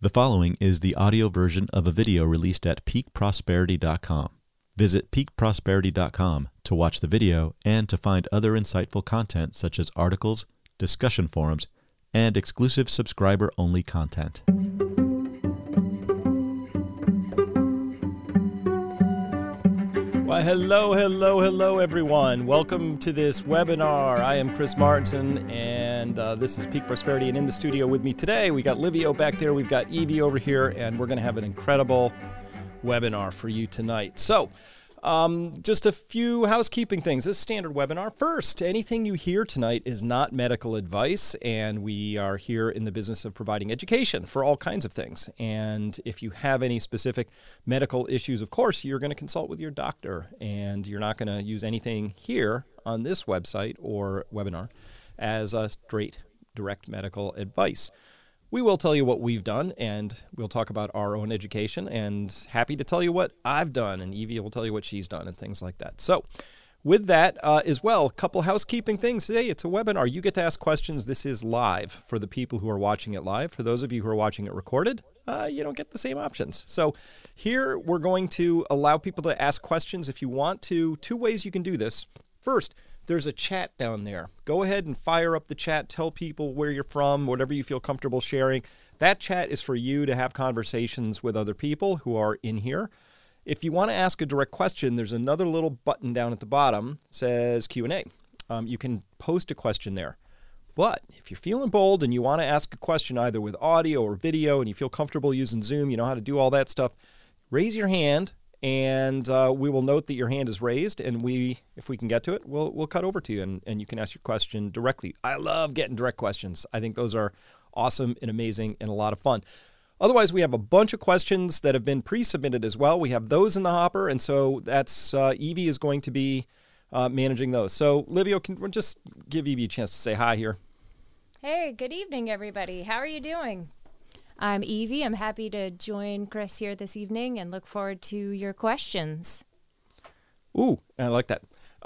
The following is the audio version of a video released at peakprosperity.com. Visit peakprosperity.com to watch the video and to find other insightful content such as articles, discussion forums, and exclusive subscriber-only content. Why, hello, everyone. Welcome to this webinar. I am Chris Martin, and this is Peak Prosperity. And in the studio with me today, we got Livio back there, we've got Evie over here, and we're going to have an incredible webinar for you tonight. So, just a few housekeeping things. This standard webinar. First, anything you hear tonight is not medical advice, and we are here in the business of providing education for all kinds of things. And if you have any specific medical issues, of course, you're going to consult with your doctor, and you're not going to use anything here on this website or webinar as a straight, direct medical advice. We will tell you what we've done, and we'll talk about our own education, and happy to tell you what I've done, and Evie will tell you what she's done and things like that. So with that as well, a couple housekeeping things. Hey, it's a webinar. You get to ask questions. This is live for the people who are watching it live. For those of you who are watching it recorded, you don't get the same options. So here we're going to allow people to ask questions if you want to. Two ways you can do this. First, there's a chat down there. Go ahead and fire up the chat. Tell people where you're from, whatever you feel comfortable sharing. That chat is for you to have conversations with other people who are in here. If you want to ask a direct question, there's another little button down at the bottom that says Q&A. You can post a question there. But if you're feeling bold and you want to ask a question either with audio or video and you feel comfortable using Zoom, you know how to do all that stuff, raise your hand. And we will note that your hand is raised, and if we can get to it, we'll cut over to you, and you can ask your question directly. I love getting direct questions. I think those are awesome and amazing and a lot of fun. Otherwise, we have a bunch of questions that have been pre-submitted as well. We have those in the hopper, and so that's Evie is going to be managing those. So, Livio, can we just give Evie a chance to say hi here? Hey, good evening, everybody. How are you doing? I'm Evie. I'm happy to join Chris here this evening and look forward to your questions. Ooh, I like that.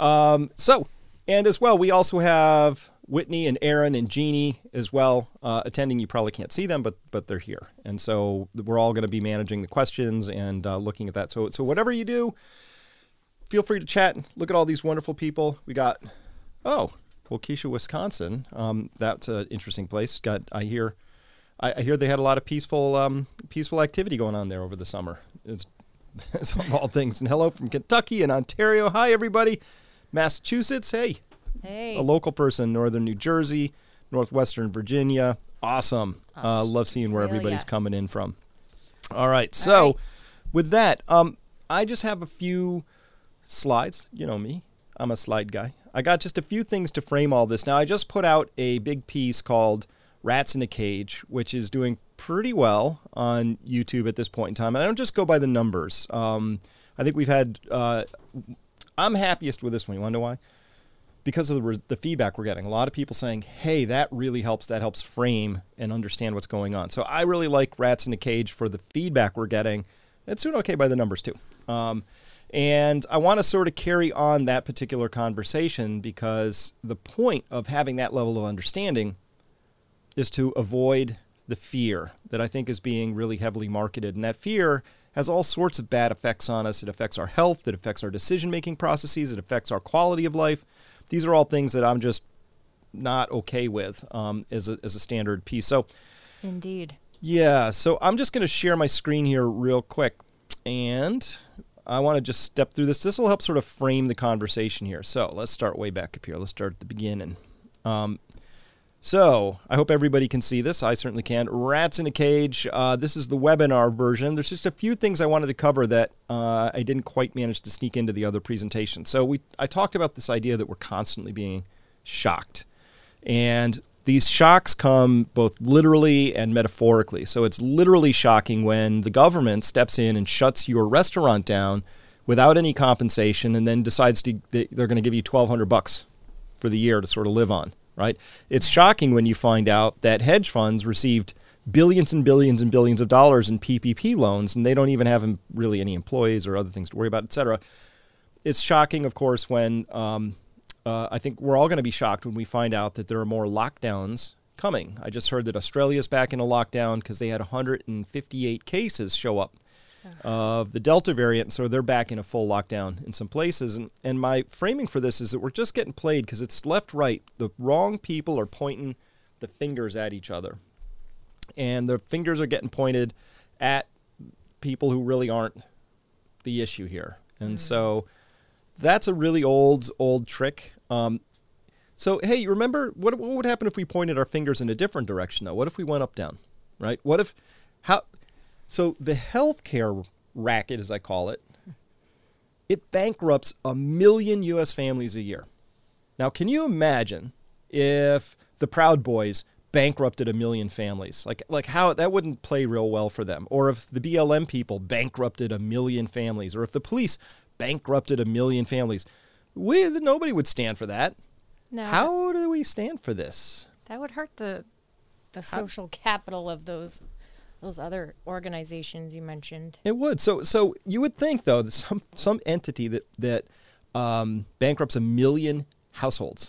And as well, we also have Whitney and Aaron and Jeannie as well attending. You probably can't see them, but they're here. And so we're all going to be managing the questions and looking at that. So whatever you do, feel free to chat. Look at all these wonderful people. We got, Waukesha, Wisconsin. That's an interesting place. I hear they had a lot of peaceful activity going on there over the summer. It's of all things. And hello from Kentucky and Ontario. Hi, everybody. Massachusetts. Hey. A local person. Northern New Jersey, Northwestern Virginia. Awesome. Love seeing where everybody's coming in from. All right. So with that, I just have a few slides. You know me. I'm a slide guy. I got just a few things to frame all this. Now, I just put out a big piece called Rats in a Cage, which is doing pretty well on YouTube at this point in time. And I don't just go by the numbers. I think we've had, I'm happiest with this one. You want to know why? Because of the feedback we're getting. A lot of people saying, hey, that really helps. That helps frame and understand what's going on. So I really like Rats in a Cage for the feedback we're getting. It's doing okay by the numbers too. And I want to sort of carry on that particular conversation because the point of having that level of understanding is to avoid the fear that I think is being really heavily marketed. And that fear has all sorts of bad effects on us. It affects our health. It affects our decision-making processes. It affects our quality of life. These are all things that I'm just not okay with as a standard piece. So, indeed. Yeah, so I'm just going to share my screen here real quick. And I want to just step through this. This will help sort of frame the conversation here. So let's start way back up here. Let's start at the beginning. So I hope everybody can see this. I certainly can. Rats in a Cage. This is the webinar version. There's just a few things I wanted to cover that I didn't quite manage to sneak into the other presentation. So I talked about this idea that we're constantly being shocked. And these shocks come both literally and metaphorically. So it's literally shocking when the government steps in and shuts your restaurant down without any compensation and then decides they're going to give you $1,200 for the year to sort of live on. Right? It's shocking when you find out that hedge funds received billions and billions and billions of dollars in PPP loans, and they don't even have really any employees or other things to worry about, et cetera. It's shocking, of course, when I think we're all going to be shocked when we find out that there are more lockdowns coming. I just heard that Australia's back in a lockdown because they had 158 cases show up of the Delta variant, so they're back in a full lockdown in some places. And my framing for this is that we're just getting played because it's left-right. The wrong people are pointing the fingers at each other. And the fingers are getting pointed at people who really aren't the issue here. And so that's a really old trick. So, hey, you remember what would happen if we pointed our fingers in a different direction, though? What if we went up, down, right? So the healthcare racket, as I call it, it bankrupts 1 million U.S. families a year. Now, can you imagine if the Proud Boys bankrupted 1 million families? Like how that wouldn't play real well for them. Or if the BLM people bankrupted 1 million families, or if the police bankrupted 1 million families. Nobody would stand for that. No. How do we stand for this? That would hurt the social capital of those other organizations you mentioned. It would. So you would think, though, that some entity that bankrupts 1 million households.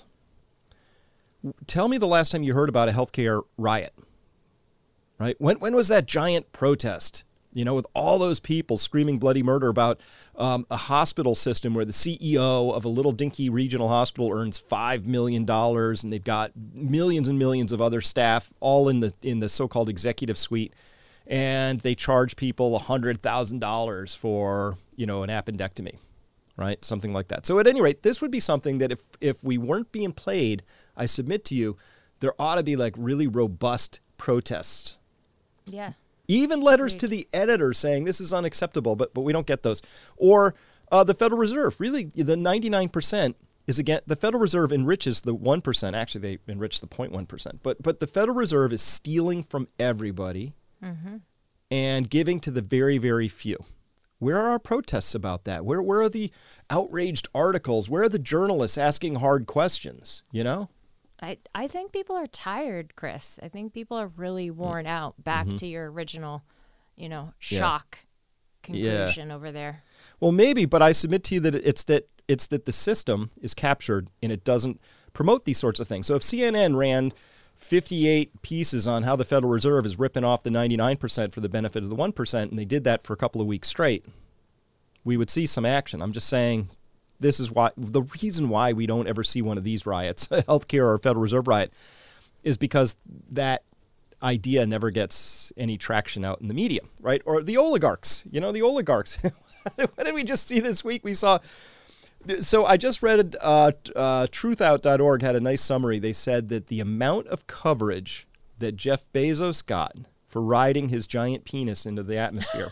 Tell me the last time you heard about a healthcare riot, right? When was that giant protest, with all those people screaming bloody murder about a hospital system where the CEO of a little dinky regional hospital earns $5 million and they've got millions and millions of other staff all in the so-called executive suite, and they charge people $100,000 for, an appendectomy, right? Something like that. So at any rate, this would be something that if we weren't being played, I submit to you, there ought to be like really robust protests. Yeah. Even letters to the editor saying this is unacceptable, but we don't get those. Or the Federal Reserve. Really, the 99% is, again, the Federal Reserve enriches the 1%. Actually, they enrich the 0.1%. But the Federal Reserve is stealing from everybody and giving to the very, very few. Where are our protests about that? Where are the outraged articles? Where are the journalists asking hard questions, I think people are tired, Chris. I think people are really worn out. Back to your original, shock conclusion over there. Well, maybe, but I submit to you that it's that the system is captured and it doesn't promote these sorts of things. So if CNN ran 58 pieces on how the Federal Reserve is ripping off the 99% for the benefit of the 1%, and they did that for a couple of weeks straight, we would see some action. I'm just saying, this is why the reason why we don't ever see one of these riots, a healthcare or a Federal Reserve riot, is because that idea never gets any traction out in the media, right? Or the oligarchs, the oligarchs. What did we just see this week? We saw. So I just read truthout.org had a nice summary. They said that the amount of coverage that Jeff Bezos got for riding his giant penis into the atmosphere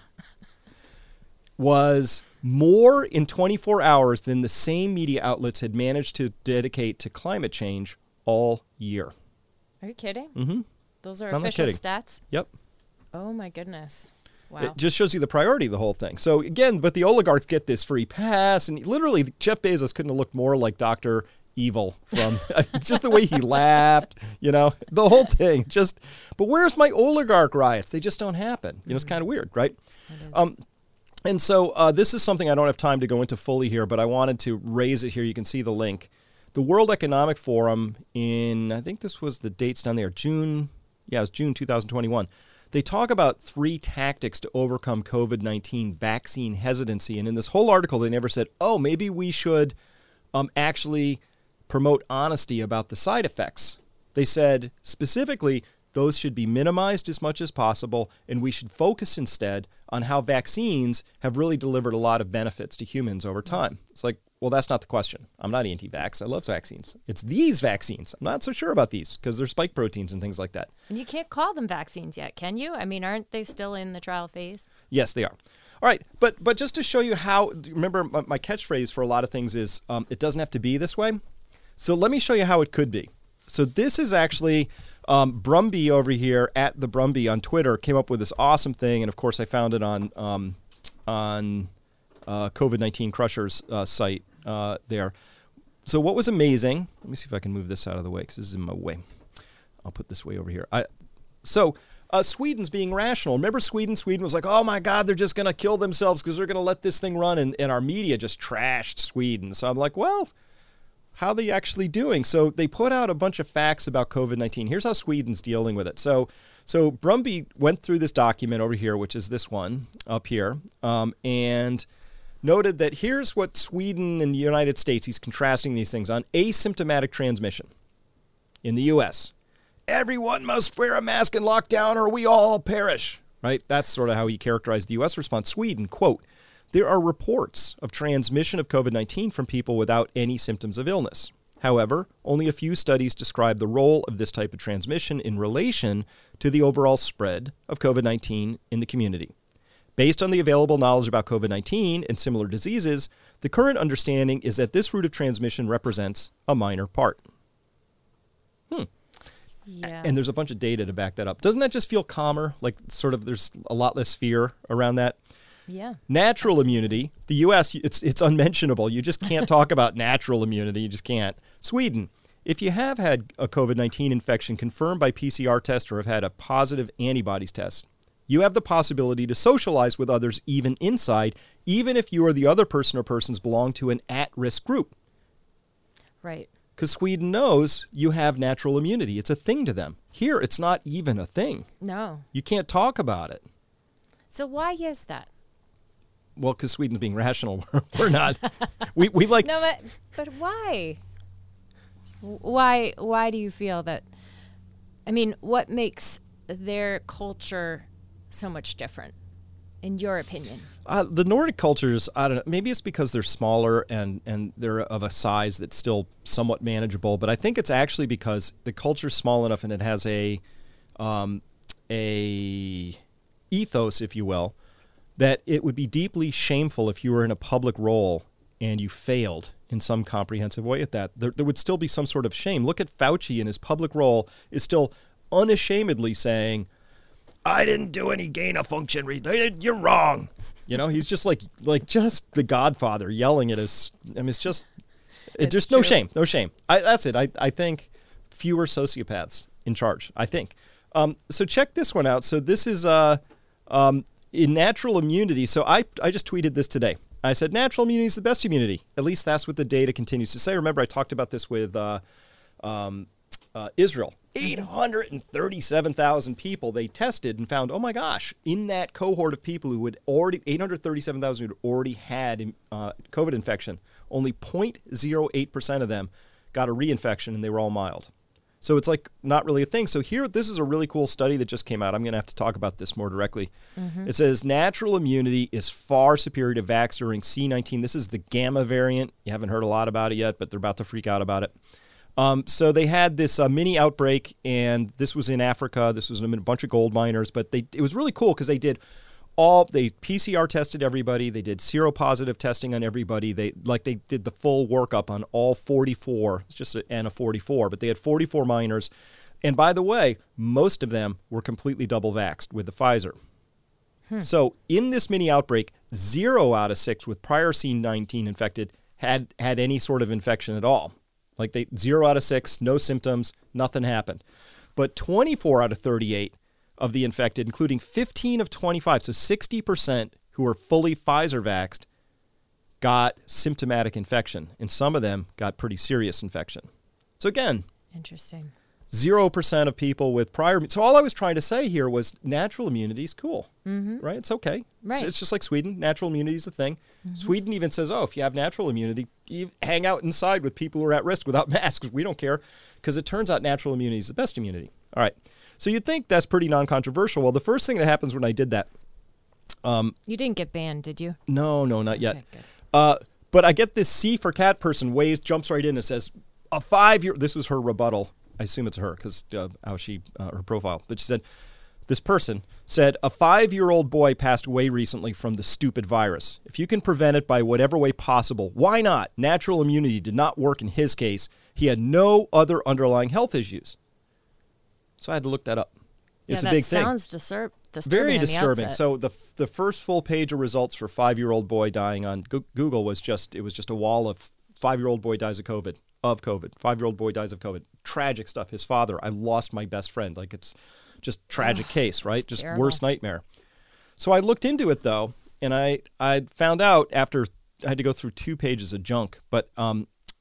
was more in 24 hours than the same media outlets had managed to dedicate to climate change all year. Are you kidding? Mm-hmm. Those are I'm official stats? Yep. Oh, my goodness. Wow. It just shows you the priority of the whole thing. So, again, but the oligarchs get this free pass, and literally Jeff Bezos couldn't have looked more like Dr. Evil from just the way he laughed, the whole thing. But where's my oligarch riots? They just don't happen. It's kind of weird, right? And so this is something I don't have time to go into fully here, but I wanted to raise it here. You can see the link. The World Economic Forum I think this was the dates down there, June 2021. They talk about 3 tactics to overcome COVID-19 vaccine hesitancy. And in this whole article, they never said, maybe we should actually promote honesty about the side effects. They said specifically, those should be minimized as much as possible, and we should focus instead on how vaccines have really delivered a lot of benefits to humans over time. It's like, well, that's not the question. I'm not anti-vax. I love vaccines. It's these vaccines. I'm not so sure about these because they're spike proteins and things like that. And you can't call them vaccines yet, can you? I mean, aren't they still in the trial phase? Yes, they are. All right, but just to show you how, remember my catchphrase for a lot of things is it doesn't have to be this way. So let me show you how it could be. So this is actually Brumby over here at the Brumby on Twitter came up with this awesome thing, and of course I found it on COVID-19 Crusher's site there. So what was amazing, let me see if I can move this out of the way because this is in my way. I'll put this way over here. Sweden's being rational. Remember Sweden? Sweden was like, oh my God, they're just going to kill themselves because they're going to let this thing run, and our media just trashed Sweden. So I'm like, well, how are they actually doing? So they put out a bunch of facts about COVID-19. Here's how Sweden's dealing with it. So Brumby went through this document over here, which is this one up here, and noted that here's what Sweden and the United States, he's contrasting these things on asymptomatic transmission. In the U.S., everyone must wear a mask and lock down or we all perish, right? That's sort of how he characterized the U.S. response. Sweden, quote, there are reports of transmission of COVID-19 from people without any symptoms of illness. However, only a few studies describe the role of this type of transmission in relation to the overall spread of COVID-19 in the community. Based on the available knowledge about COVID-19 and similar diseases, the current understanding is that this route of transmission represents a minor part. Yeah. And there's a bunch of data to back that up. Doesn't that just feel calmer? Like sort of there's a lot less fear around that? Yeah. Natural immunity, the U.S., it's unmentionable. You just can't talk about natural immunity. You just can't. Sweden, if you have had a COVID-19 infection confirmed by PCR test or have had a positive antibodies test, you have the possibility to socialize with others even inside, even if you or the other person or persons belong to an at-risk group. Right. Because Sweden knows you have natural immunity. It's a thing to them. Here, it's not even a thing. No. You can't talk about it. So why is that? Well, because Sweden's being rational. We're not. we like... No, but why? Why do you feel that? I mean, what makes their culture so much different, in your opinion? The Nordic cultures, I don't know, maybe it's because they're smaller and they're of a size that's still somewhat manageable, but I think it's actually because the culture's small enough and it has a ethos, if you will, that it would be deeply shameful if you were in a public role and you failed in some comprehensive way at that. There would still be some sort of shame. Look at Fauci in his public role is still unashamedly saying, I didn't do any gain of function. You're wrong. You know, he's just like just the Godfather yelling at us. I mean, it's just no shame. That's it. I think fewer sociopaths in charge, I think. So check this one out. So this is in natural immunity. So I just tweeted this today. I said natural immunity is the best immunity. At least that's what the data continues to say. Remember, I talked about this with Israel. 837,000 people they tested and found, oh my gosh, in that cohort of people who had already, 837,000 who had already had COVID infection, only 0.08% of them got a reinfection and they were all mild. So it's like not really a thing. So here, this is a really cool study that just came out. I'm going to have to talk about this more directly. Mm-hmm. It says natural immunity is far superior to vax during C19. This is the gamma variant. You haven't heard a lot about it yet, but they're about to freak out about it. So they had this mini outbreak, and this was in Africa. This was a bunch of gold miners, but it was really cool because they PCR tested everybody. They did seropositive testing on everybody. They did the full workup on all 44. It's just an N of 44, but they had 44 miners. And by the way, most of them were completely double vaxxed with the Pfizer. So in this mini outbreak, 0 out of 6 with prior C19 infected had any sort of infection at all. 0 out of 6, no symptoms, nothing happened. But 24 out of 38 of the infected, including 15 of 25, so 60% who were fully Pfizer vaxxed, got symptomatic infection. And some of them got pretty serious infection. So again, interesting. 0% of people with prior. So all I was trying to say here was natural immunity is cool, right? It's okay. Right. It's just like Sweden. Natural immunity is a thing. Mm-hmm. Sweden even says, oh, if you have natural immunity, you hang out inside with people who are at risk without masks. We don't care, because it turns out natural immunity is the best immunity. All right. So you'd think that's pretty non-controversial. Well, the first thing that happens when I did that. You didn't get banned, did you? No, not yet. Okay, but I get this C for cat person, jumps right in and says, a 5-year, this was her rebuttal. I assume it's her because how she, her profile. But she said, this person said, a 5-year-old boy passed away recently from the stupid virus. If you can prevent it by whatever way possible, why not? Natural immunity did not work in his case. He had no other underlying health issues. So I had to look that up. It's a big thing. Sounds disturbing. Very disturbing. So the first full page of results for 5-year-old boy dying on Google was just a wall of 5-year-old boy dies of COVID. 5-year-old boy dies of COVID. Tragic stuff. His father, I lost my best friend. It's just tragic case, right? Just terrible. Worst nightmare. So I looked into it though, and I found out after I had to go through 2 pages of junk, but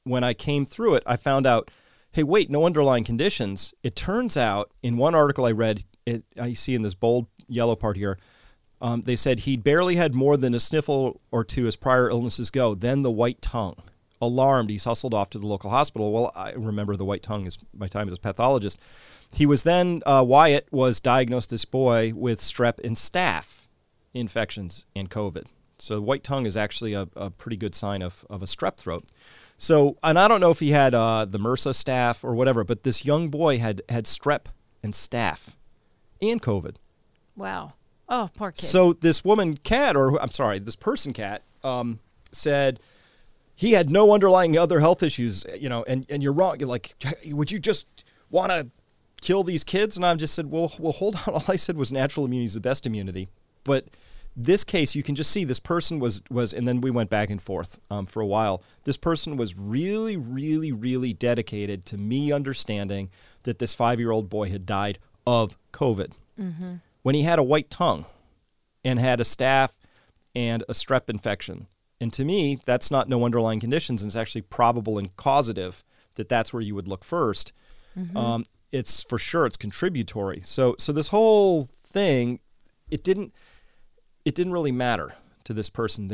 when I came through it, I found out, hey, wait, no underlying conditions. It turns out in one article I read, I see in this bold yellow part here, they said he barely had more than a sniffle or two as prior illnesses go, then the white tongue. Alarmed, he's hustled off to the local hospital. Well, I remember the white tongue is my time as a pathologist. He was then, Wyatt was diagnosed, this boy, with strep and staph infections and COVID. So white tongue is actually a pretty good sign of a strep throat. So, and I don't know if he had the MRSA staph or whatever, but this young boy had strep and staph and COVID. Wow. Oh, poor kid. So this woman cat, or I'm sorry, this person cat, said he had no underlying other health issues, and you're wrong. You're like, would you just want to kill these kids? And I just said, well, hold on. All I said was natural immunity is the best immunity. But this case, you can just see this person was, and then we went back and forth for a while. This person was really, really, really dedicated to me understanding that this 5-year-old boy had died of COVID. Mm-hmm. When he had a white tongue and had a staph and a strep infection. And to me, that's not no underlying conditions, and it's actually probable and causative that that's where you would look first. Mm-hmm. It's for sure it's contributory. So this whole thing, it didn't really matter to this person.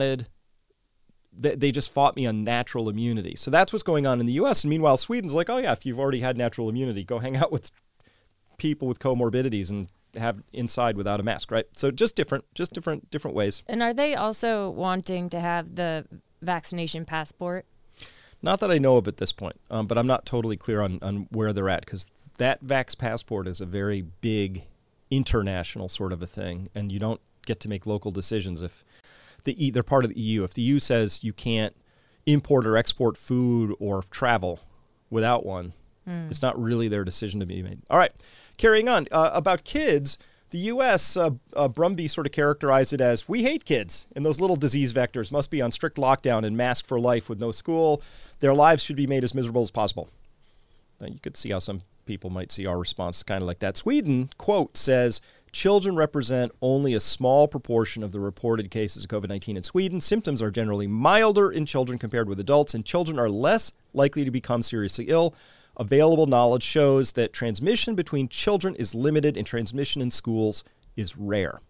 They just fought me on natural immunity. So that's what's going on in the U.S. And meanwhile, Sweden's like, oh yeah, if you've already had natural immunity, go hang out with people with comorbidities and have inside without a mask, right? So just different ways. And are they also wanting to have the vaccination passport? Not that I know of at this point, but I'm not totally clear on where they're at, because that Vax passport is a very big international sort of a thing, and you don't get to make local decisions if they're part of the EU. If the EU says you can't import or export food or travel without one, it's not really their decision to be made. All right, carrying on. About kids, the U.S., Brumby sort of characterized it as, we hate kids, and those little disease vectors must be on strict lockdown and masked for life with no school. Their lives should be made as miserable as possible. Now, you could see how some people might see our response kind of like that. Sweden, quote, says, children represent only a small proportion of the reported cases of COVID-19 in Sweden. Symptoms are generally milder in children compared with adults, and children are less likely to become seriously ill. Available knowledge shows that transmission between children is limited and transmission in schools is rare.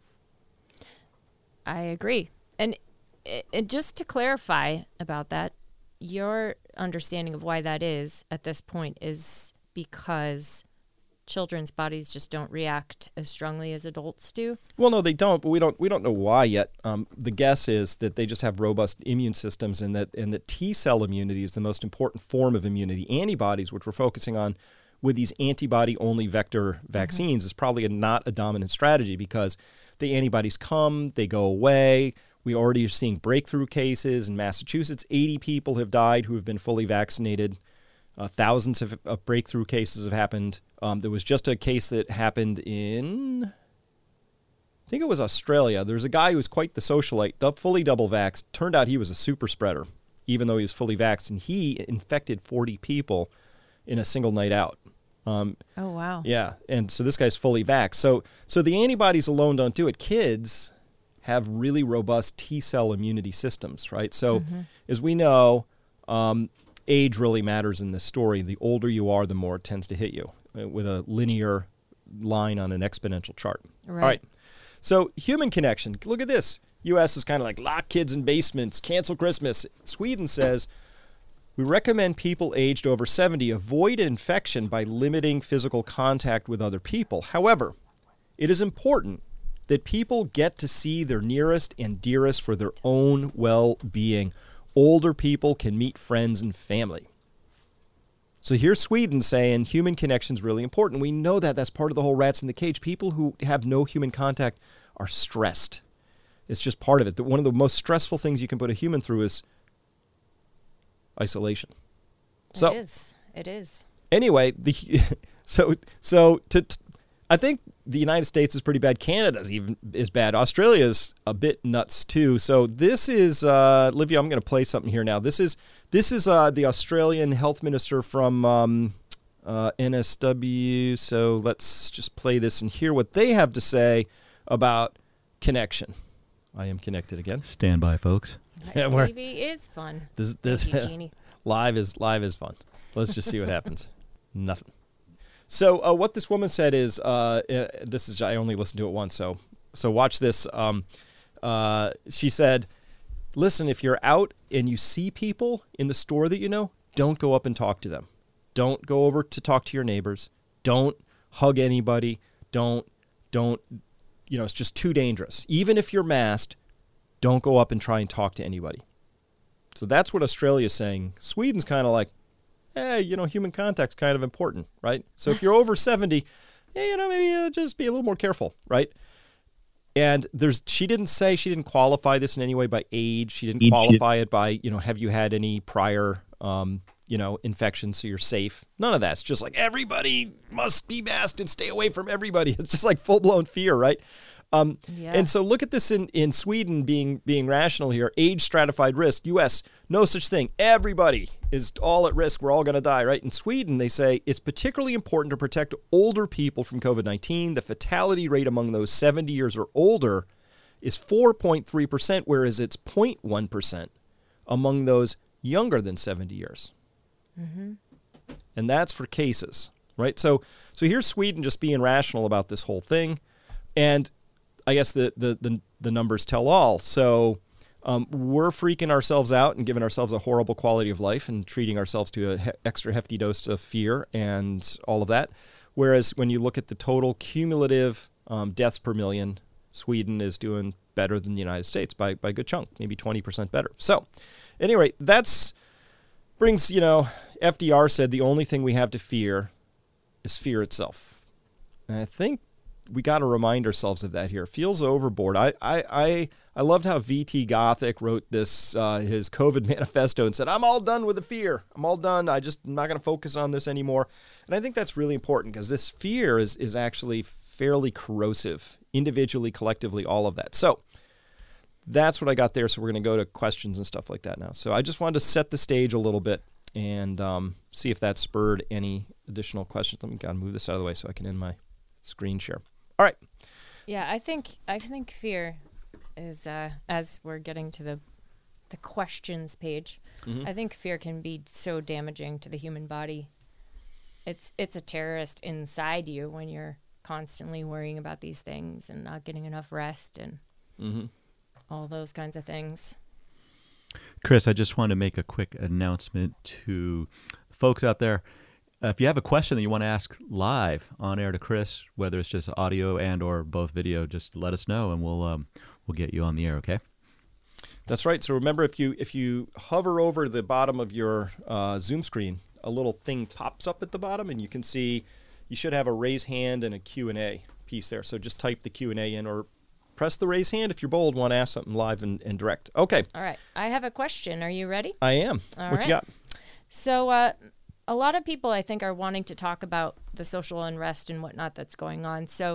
I agree. And just to clarify about that, your understanding of why that is at this point is because children's bodies just don't react as strongly as adults do? Well, no, they don't, but we don't know why yet. The guess is that they just have robust immune systems, and that T-cell immunity is the most important form of immunity. Antibodies, which we're focusing on with these antibody-only vector vaccines, is probably not a dominant strategy, because the antibodies come, they go away. We already are seeing breakthrough cases in Massachusetts. 80 people have died who have been fully vaccinated. Thousands of breakthrough cases have happened. There was just a case that happened in, I think it was Australia. There's a guy who was quite the socialite, fully double vaxxed. Turned out he was a super spreader, even though he was fully vaxxed. And he infected 40 people in a single night out. Oh, wow. Yeah. And so this guy's fully vaxxed. So the antibodies alone don't do it. Kids have really robust T-cell immunity systems, right? So as we know, age really matters in this story. The older you are, the more it tends to hit you, with a linear line on an exponential chart. Right. All right. So human connection. Look at this. U.S. is kind of like lock kids in basements, cancel Christmas. Sweden says, we recommend people aged over 70 avoid infection by limiting physical contact with other people. However, it is important that people get to see their nearest and dearest for their own well-being. Older people can meet friends and family. So here's Sweden saying human connection is really important. We know that. That's part of the whole rats in the cage. People who have no human contact are stressed. It's just part of it. One of the most stressful things you can put a human through is isolation. It is. Anyway, I think the United States is pretty bad. Canada's even is bad. Australia's a bit nuts too. So this is Livia. I'm going to play something here now. This is the Australian health minister from NSW. So let's just play this and hear what they have to say about connection. I am connected again. Stand by, folks. TV is fun. This Thank you, Jeannie. Live is fun. Let's just see what happens. Nothing. So what this woman said is, I only listened to it once, so watch this. She said, listen, if you're out and you see people in the store that you know, don't go up and talk to them. Don't go over to talk to your neighbors. Don't hug anybody. Don't, it's just too dangerous. Even if you're masked, don't go up and try and talk to anybody. So that's what Australia's saying. Sweden's kind of like, hey, human contact's kind of important, right? So if you're over 70, maybe just be a little more careful, right? And she didn't qualify this in any way by age. She didn't qualify it by, have you had any prior, infections so you're safe. None of that. It's just like everybody must be masked and stay away from everybody. It's just like full-blown fear, right? And so look at this in Sweden being rational here. Age stratified risk. U.S., no such thing. Everybody is all at risk. We're all going to die, right? In Sweden, they say it's particularly important to protect older people from COVID-19. The fatality rate among those 70 years or older is 4.3%, whereas it's 0.1% among those younger than 70 years. Mm-hmm. And that's for cases, right? So here's Sweden just being rational about this whole thing. And I guess the numbers tell all. So we're freaking ourselves out and giving ourselves a horrible quality of life and treating ourselves to an extra hefty dose of fear and all of that. Whereas when you look at the total cumulative deaths per million, Sweden is doing better than the United States by a good chunk, maybe 20% better. So at any rate, brings, FDR said the only thing we have to fear is fear itself. And I think we got to remind ourselves of that here. It feels overboard. I loved how VT Gothic wrote this, his COVID manifesto, and said, I'm all done with the fear. I'm all done. I'm not going to focus on this anymore. And I think that's really important because this fear is actually fairly corrosive, individually, collectively, all of that. So that's what I got there. So we're going to go to questions and stuff like that now. So I just wanted to set the stage a little bit and see if that spurred any additional questions. Let me move this out of the way so I can end my screen share. All right. Yeah, I think fear is as we're getting to the questions page. Mm-hmm. I think fear can be so damaging to the human body. It's a terrorist inside you when you're constantly worrying about these things and not getting enough rest and all those kinds of things. Chris, I just want to make a quick announcement to folks out there. If you have a question that you want to ask live on air to Chris, whether it's just audio and or both video, just let us know and we'll get you on the air, okay? That's right. So remember, if you hover over the bottom of your Zoom screen, a little thing pops up at the bottom, and you can see you should have a raise hand and a Q&A piece there. So just type the Q&A in or press the raise hand if you're bold, want to ask something live and direct. Okay. All right. I have a question. Are you ready? I am. What you got? So a lot of people, I think, are wanting to talk about the social unrest and whatnot that's going on. So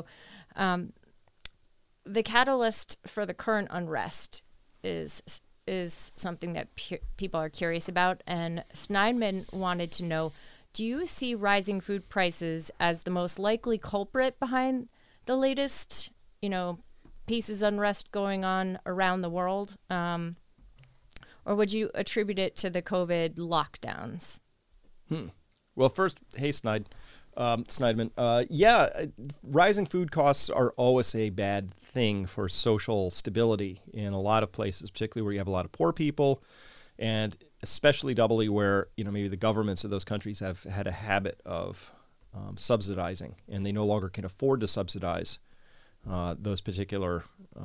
the catalyst for the current unrest is something that people are curious about. And Sneidman wanted to know, do you see rising food prices as the most likely culprit behind the latest, pieces of unrest going on around the world? Or would you attribute it to the COVID lockdowns? Well, first, hey, Sneidman. Rising food costs are always a bad thing for social stability in a lot of places, particularly where you have a lot of poor people, and especially doubly where maybe the governments of those countries have had a habit of subsidizing, and they no longer can afford to subsidize those particular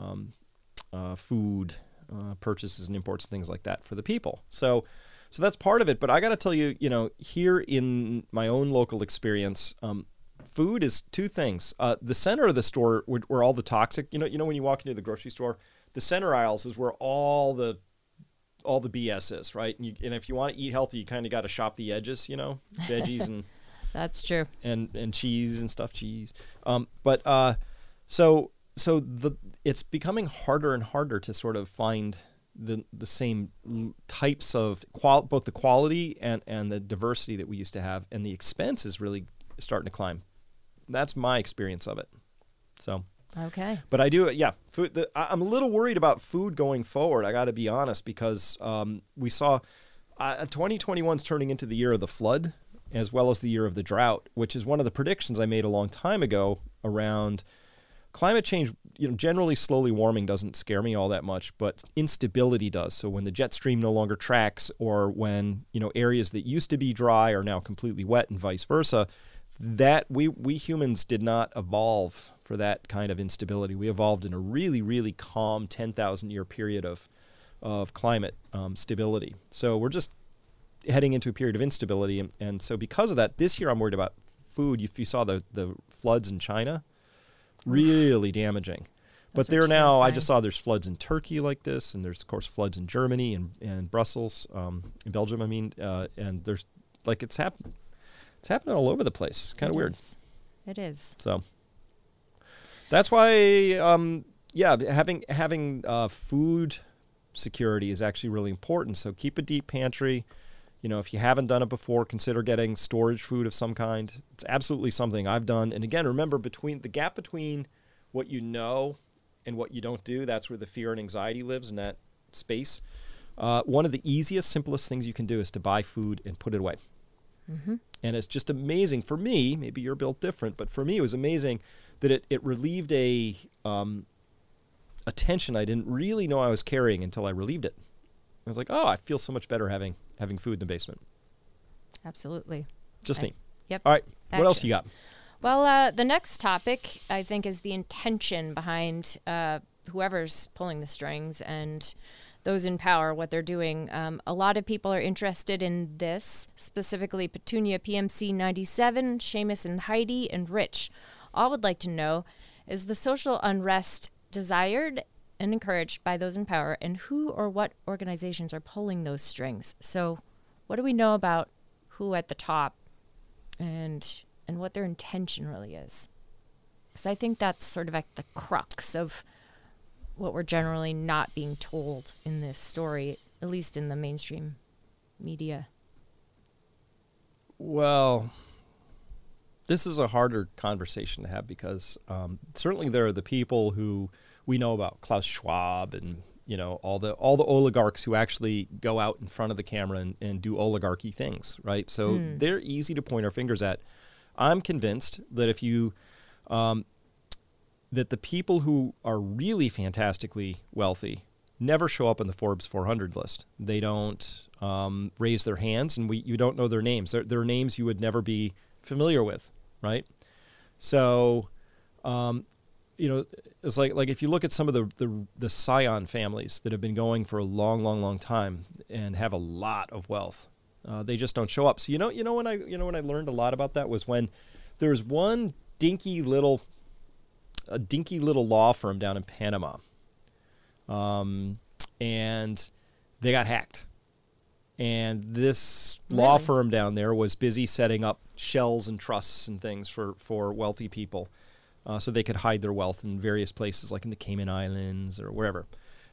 food purchases and imports and things like that for the people. So that's part of it. But I got to tell you, here in my own local experience, food is two things. The center of the store, where all the toxic, when you walk into the grocery store, the center aisles is where all the BS is, right? And if you want to eat healthy, you kind of got to shop the edges, veggies and that's true, and cheese and stuffed cheese. So it's becoming harder and harder to sort of find the same types of both the quality and the diversity that we used to have, and the expense is really starting to climb. That's my experience of it. So okay, but I do, food. I'm a little worried about food going forward. I got to be honest, because we saw. 2021 is turning into the year of the flood as well as the year of the drought, which is one of the predictions I made a long time ago around climate change. Generally slowly warming doesn't scare me all that much, but instability does. So when the jet stream no longer tracks, or when, areas that used to be dry are now completely wet and vice versa, that we humans did not evolve for that kind of instability. We evolved in a really, really calm 10,000 year period of climate stability. So we're just heading into a period of instability. And so because of that, this year I'm worried about food. If you saw the floods in China, really damaging. But there now, I just saw there's floods in Turkey like this, and there's, of course, floods in Germany and Brussels, in Belgium, and there's, it's happening all over the place. Kind of weird. It is. So that's why, having food security is actually really important. So keep a deep pantry. If you haven't done it before, consider getting storage food of some kind. It's absolutely something I've done. And again, remember, the gap between what you know and what you don't do, that's where the fear and anxiety lives, in that space. One of the easiest, simplest things you can do is to buy food and put it away. Mm-hmm. And it's just amazing for me. Maybe you're built different, but for me, it was amazing that it relieved a tension I didn't really know I was carrying until I relieved it. I was like, oh, I feel so much better having food in the basement. Absolutely. Just me. Yep. All right. What else you got? Well, the next topic, I think, is the intention behind whoever's pulling the strings and those in power, what they're doing. A lot of people are interested in this, specifically Petunia, PMC 97, Seamus and Heidi, and Rich. All would like to know, is the social unrest desired and encouraged by those in power, and who or what organizations are pulling those strings? So what do we know about who at the top and what their intention really is? Because I think that's sort of at the crux of what we're generally not being told in this story, at least in the mainstream media. Well, this is a harder conversation to have because certainly there are the people who we know about, Klaus Schwab and all the oligarchs who actually go out in front of the camera and do oligarchy things, right? So they're easy to point our fingers at. I'm convinced that if you that the people who are really fantastically wealthy never show up on the Forbes 400 list. They don't raise their hands, and you don't know their names. They're names you would never be familiar with, right? So, it's like if you look at some of the Scion families that have been going for a long, long, long time and have a lot of wealth, they just don't show up. So when I learned a lot about that was when there's one dinky little law firm down in Panama, and they got hacked. And this law firm down there was busy setting up shells and trusts and things for wealthy people, so they could hide their wealth in various places, like in the Cayman Islands or wherever.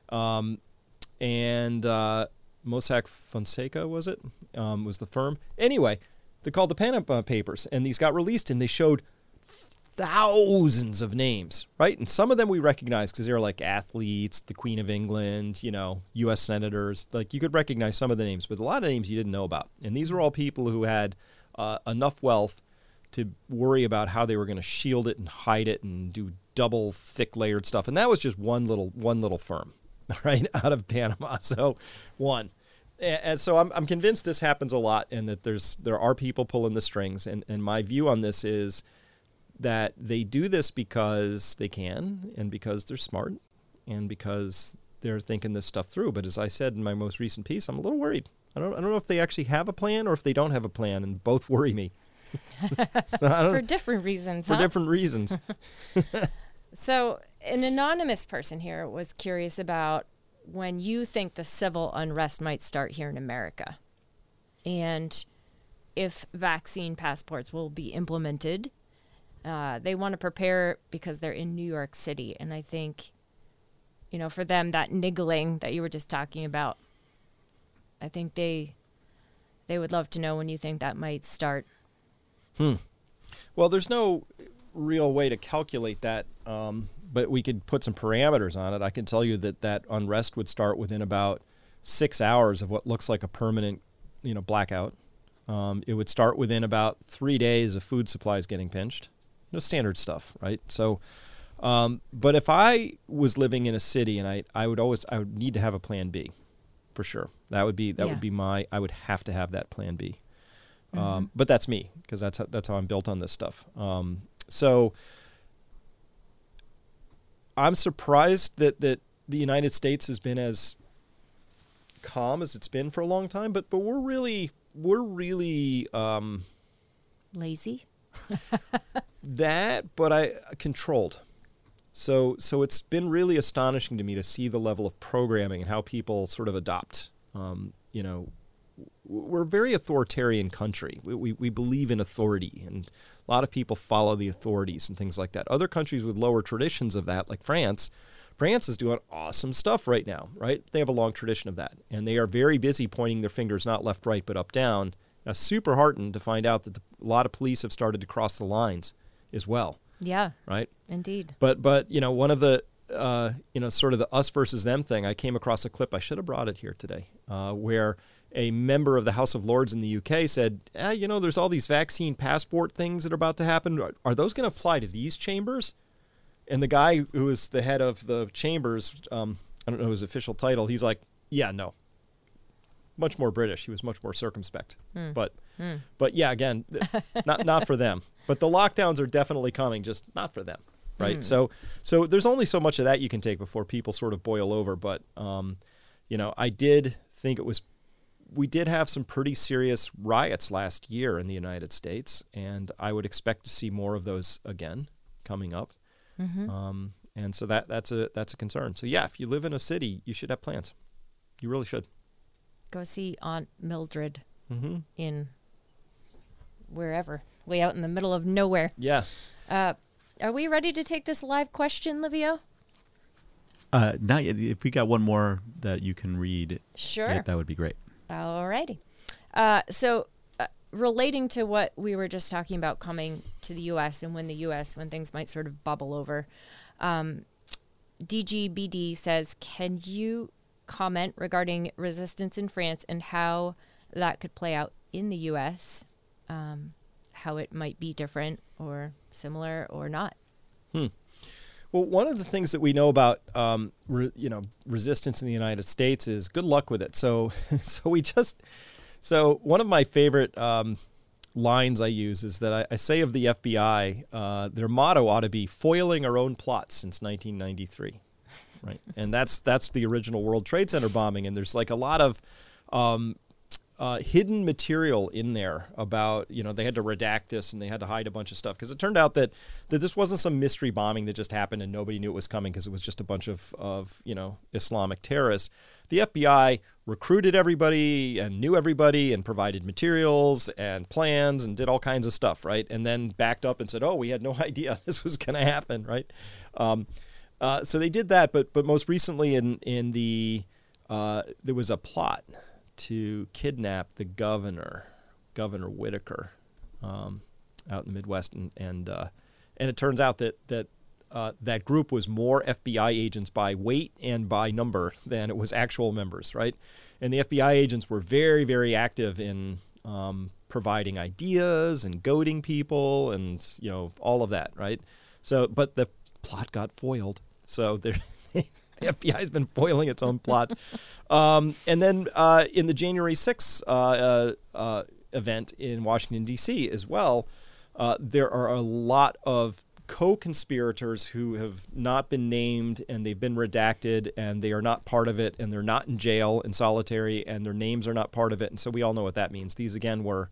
And Mossack Fonseca, was the firm. Anyway, they called the Panama Papers, and these got released, and they showed thousands of names, right? And some of them we recognize because they're like athletes, the Queen of England, U.S. senators. Like, you could recognize some of the names, but a lot of names you didn't know about. And these were all people who had enough wealth to worry about how they were going to shield it and hide it and do double thick layered stuff. And that was just one little firm, right, out of Panama. So one. And so I'm convinced this happens a lot, and that there are people pulling the strings. And my view on this is that they do this because they can, and because they're smart, and because they're thinking this stuff through. But as I said in my most recent piece, I'm a little worried. I don't know if they actually have a plan or if they don't have a plan, and both worry me. For different reasons. For different reasons. So an anonymous person here was curious about when you think the civil unrest might start here in America, and if vaccine passports will be implemented. They want to prepare because they're in New York City. And I think, for them, that niggling that you were just talking about, I think they would love to know when you think that might start. Well, there's no real way to calculate that, but we could put some parameters on it. I can tell you that unrest would start within about 6 hours of what looks like a permanent blackout. It would start within about 3 days of food supplies getting pinched. Standard stuff, right? So, but if I was living in a city, and I would need to have a plan B, for sure. That would be I would have to have that plan B. But that's me, because that's how I'm built on this stuff. So I'm surprised that the United States has been as calm as it's been for a long time, but we're really lazy. But controlled. So it's been really astonishing to me to see the level of programming and how people sort of adopt. We're a very authoritarian country. We believe in authority, and a lot of people follow the authorities and things like that. Other countries with lower traditions of that, like France is doing awesome stuff right now, right? They have a long tradition of that, and they are very busy pointing their fingers not left, right, but up, down. Super heartened to find out that a lot of police have started to cross the lines as well. Yeah. Right? Indeed. But one of the, sort of the us versus them thing, I came across a clip, I should have brought it here today, where a member of the House of Lords in the UK said, there's all these vaccine passport things that are about to happen. Are those going to apply to these chambers? And the guy who was the head of the chambers, I don't know his official title, he's like, yeah, no. Much more British. He was much more circumspect. But yeah, again, not for them. But the lockdowns are definitely coming, just not for them, right? So there's only so much of that you can take before people sort of boil over. But I did think we did have some pretty serious riots last year in the United States, and I would expect to see more of those again coming up. And so that's a concern. So yeah, if you live in a city, you should have plans. You really should. Go see Aunt Mildred in wherever, way out in the middle of nowhere. Yeah. Are we ready to take this live question, Livio? Not yet. If we got one more that you can read, sure, that would be great. Alrighty. So relating to what we were just talking about coming to the U.S. and when things might sort of bubble over, DGBD says, can you comment regarding resistance in France and how that could play out in the U.S., how it might be different or similar or not? Well, one of the things that we know about, resistance in the United States is good luck with it. So one of my favorite lines I use is that I say of the FBI, their motto ought to be foiling our own plots since 1993, right? And that's the original World Trade Center bombing. And there's like a lot of hidden material in there about, they had to redact this and they had to hide a bunch of stuff because it turned out that this wasn't some mystery bombing that just happened and nobody knew it was coming because it was just a bunch of Islamic terrorists. The FBI recruited everybody and knew everybody and provided materials and plans and did all kinds of stuff, right? And then backed up and said, oh, we had no idea this was going to happen, right? So they did that, but most recently in the there was a plot to kidnap the Governor Whitaker, out in the Midwest, and it turns out that group was more FBI agents by weight and by number than it was actual members, right? And the FBI agents were very, very active in providing ideas and goading people and all of that, right? So, but the plot got foiled. So the FBI has been foiling its own plot. And then in the January 6th event in Washington, D.C. as well, there are a lot of co-conspirators who have not been named and they've been redacted and they are not part of it and they're not in jail in solitary and their names are not part of it. And so we all know what that means. These, again, were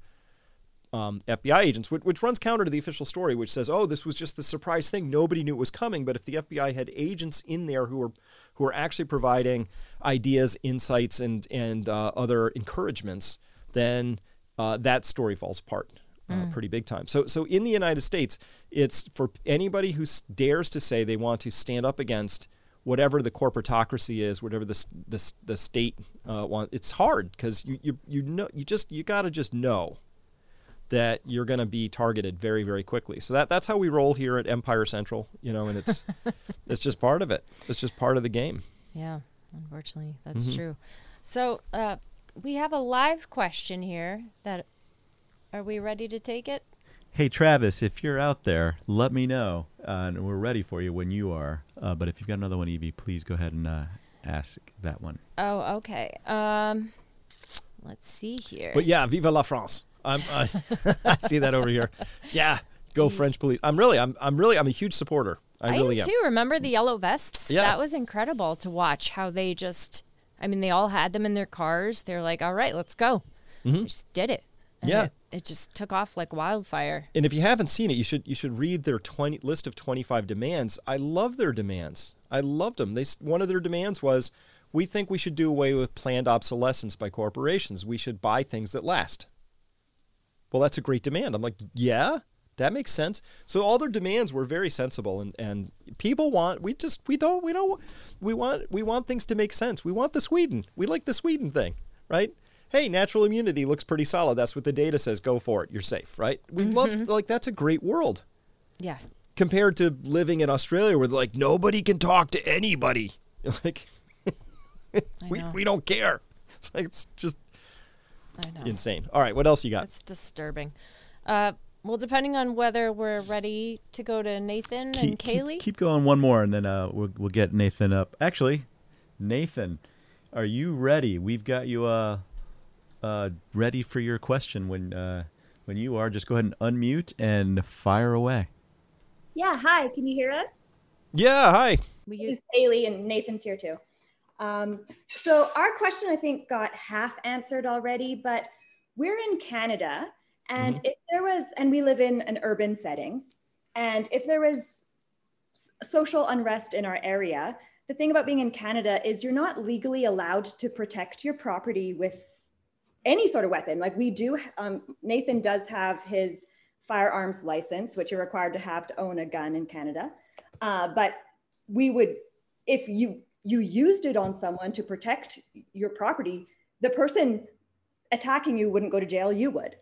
FBI agents, which runs counter to the official story, which says, oh, this was just the surprise thing. Nobody knew it was coming. But if the FBI had agents in there who were actually providing ideas, insights, and other encouragements, then that story falls apart pretty big time. So in the United States, it's for anybody who dares to say they want to stand up against whatever the corporatocracy is, whatever the state wants. It's hard because you gotta just know that you're going to be targeted very, very quickly. So that's how we roll here at Empire Central, and it's it's just part of it. It's just part of the game. Yeah, unfortunately, that's true. So we have a live question here. Are we ready to take it? Hey, Travis, if you're out there, let me know. And we're ready for you when you are. But if you've got another one, Evie, please go ahead and ask that one. Oh, okay. Let's see here. But yeah, vive la France. I see that over here. Yeah, go French police. I'm a huge supporter. I really am too. Remember the yellow vests? Yeah. That was incredible to watch how they they all had them in their cars. They're like, all right, let's go. They just did it. And Yeah. It just took off like wildfire. And if you haven't seen it, you should read their list of 25 demands. I love their demands. I loved them. One of their demands was, we think we should do away with planned obsolescence by corporations. We should buy things that last. Well, that's a great demand. I'm like, yeah, that makes sense. So all their demands were very sensible, and people want we want things to make sense. We want the Sweden. We like the Sweden thing, right? Hey, natural immunity looks pretty solid. That's what the data says. Go for it. You're safe, right? We love, like, that's a great world. Yeah. Compared to living in Australia where, like, nobody can talk to anybody. Like, we don't care. It's like, it's just insane. All right, what else you got? That's disturbing. Well, depending on whether we're ready to go to Nathan and Kaylee. Keep going one more, and then we'll get Nathan up. Actually, Nathan, are you ready? We've got you ready for your question. When you are, just go ahead and unmute and fire away. Yeah, hi. Can you hear us? Yeah, hi. This is Kaylee, and Nathan's here too. So our question, I think, got half answered already, but we're in Canada, and if there was, and we live in an urban setting, and if there was social unrest in our area, the thing about being in Canada is you're not legally allowed to protect your property with any sort of weapon. Like we do, Nathan does have his firearms license, which you're required to have to own a gun in Canada. But we would, if you used it on someone to protect your property, the person attacking you wouldn't go to jail, you would.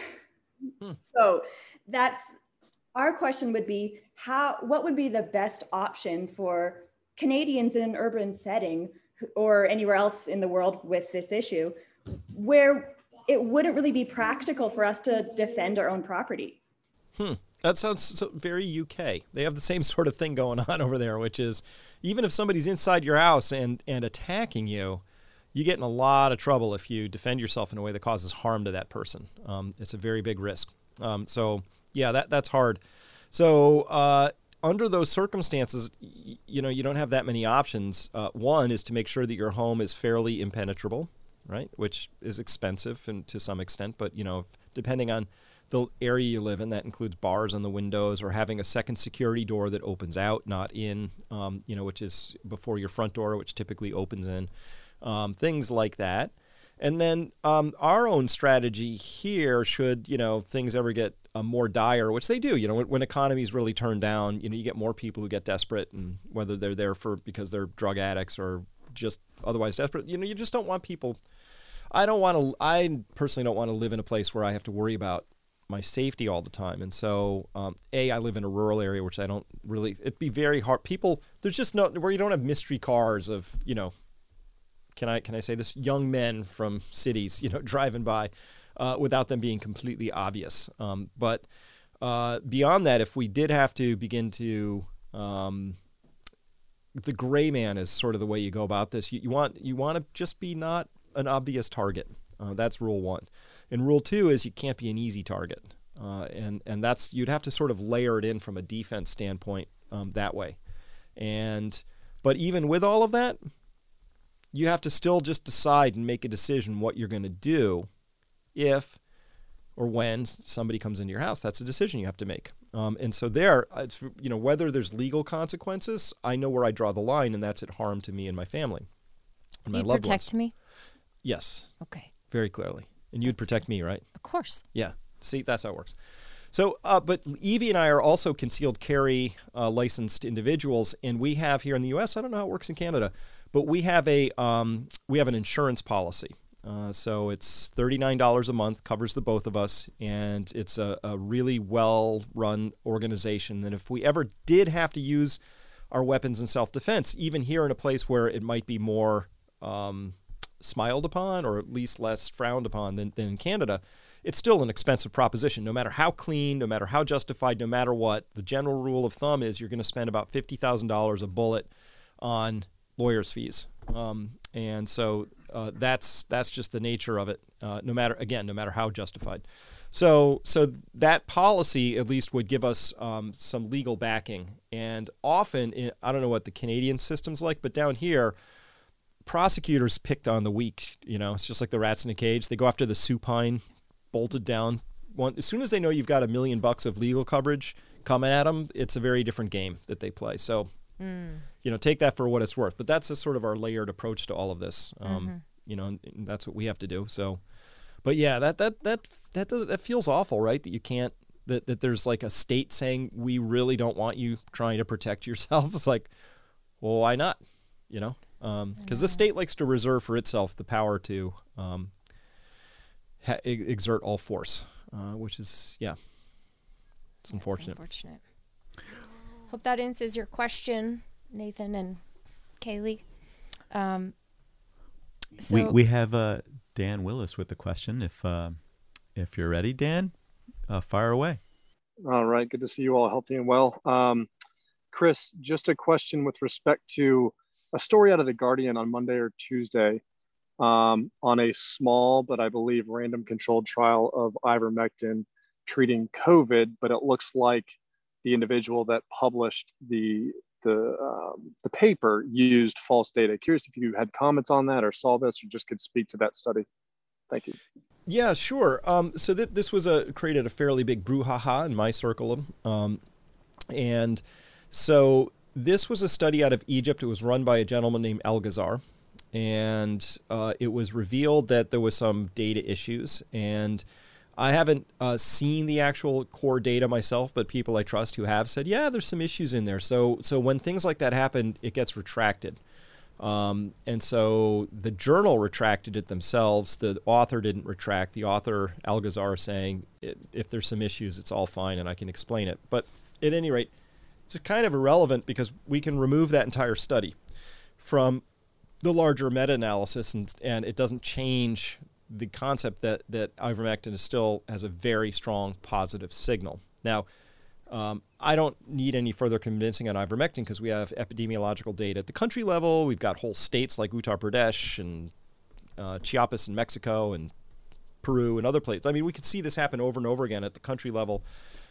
So that's, our question would be, what would be the best option for Canadians in an urban setting or anywhere else in the world with this issue, where it wouldn't really be practical for us to defend our own property? That sounds very UK. They have the same sort of thing going on over there, which is even if somebody's inside your house and attacking you, you get in a lot of trouble if you defend yourself in a way that causes harm to that person. It's a very big risk. So yeah, that's hard. So under those circumstances, you don't have that many options. One is to make sure that your home is fairly impenetrable, right? Which is expensive and to some extent, but depending on the area you live in, that includes bars on the windows or having a second security door that opens out, not in, which is before your front door, which typically opens in, things like that. And then our own strategy here, should, things ever get more dire, which they do, when economies really turn down, you get more people who get desperate, and whether they're there because they're drug addicts or just otherwise desperate, you just don't want people. I personally don't want to live in a place where I have to worry about my safety all the time. And so, I live in a rural area, which I don't really, it'd be very hard. There's just where you don't have mystery cars of, can I say this, young men from cities, driving by without them being completely obvious. But beyond that, if we did have to begin to, the gray man is sort of the way you go about this. You want to just be not an obvious target. That's rule one. And rule two is you can't be an easy target. And that's, you'd have to sort of layer it in from a defense standpoint that way. But even with all of that, you have to still just decide and make a decision what you're going to do if or when somebody comes into your house. That's a decision you have to make. And so it's, whether there's legal consequences, I know where I draw the line, and that's at harm to me and my family and my loved ones. Protect me? Yes. Okay. Very clearly. And you'd protect me, right? Of course. Yeah. See, that's how it works. So, but Evie and I are also concealed carry licensed individuals, and we have here in the U.S., I don't know how it works in Canada, but we have an insurance policy. So it's $39 a month, covers the both of us, and it's a really well-run organization. And if we ever did have to use our weapons in self-defense, even here in a place where it might be more smiled upon, or at least less frowned upon than in Canada, it's still an expensive proposition. No matter how clean, no matter how justified, no matter what, the general rule of thumb is you're going to spend about $50,000 a bullet on lawyers' fees. And so that's just the nature of it, no matter how justified. So that policy at least would give us some legal backing. And often, I don't know what the Canadian system's like, but down here, prosecutors picked on the weak. It's just like the rats in a cage. They go after the supine, bolted down one. As soon as they know you've got $1 million of legal coverage coming at them, it's a very different game that they play. So, take that for what it's worth. But that's a sort of our layered approach to all of this. And that's what we have to do. So, but yeah, that feels awful, right? That you can't, that there's like a state saying we really don't want you trying to protect yourself. It's like, well, why not? Because the state likes to reserve for itself the power to exert all force, which is, it's unfortunate. Hope that answers your question, Nathan and Kaylee. We have Dan Willis with the question. If you're ready, Dan, fire away. All right. Good to see you all healthy and well. Chris, just a question with respect to a story out of The Guardian on Monday or Tuesday on a small, but I believe random controlled trial of ivermectin treating COVID, but it looks like the individual that published the paper used false data. Curious if you had comments on that or saw this or just could speak to that study. Thank you. Yeah, sure. So this was created a fairly big brouhaha in my circle. And so this was a study out of Egypt. It was run by a gentleman named Al-Ghazar. And it was revealed that there was some data issues. And I haven't seen the actual core data myself, but people I trust who have said, yeah, there's some issues in there. So when things like that happen, it gets retracted. And so the journal retracted it themselves. The author didn't retract. The author, Al-Ghazar, saying, if there's some issues, it's all fine and I can explain it. But at any rate, it's kind of irrelevant because we can remove that entire study from the larger meta-analysis and it doesn't change the concept that ivermectin still has a very strong positive signal. Now, I don't need any further convincing on ivermectin because we have epidemiological data at the country level. We've got whole states like Uttar Pradesh and Chiapas in Mexico and Peru and other places. I mean, we could see this happen over and over again at the country level.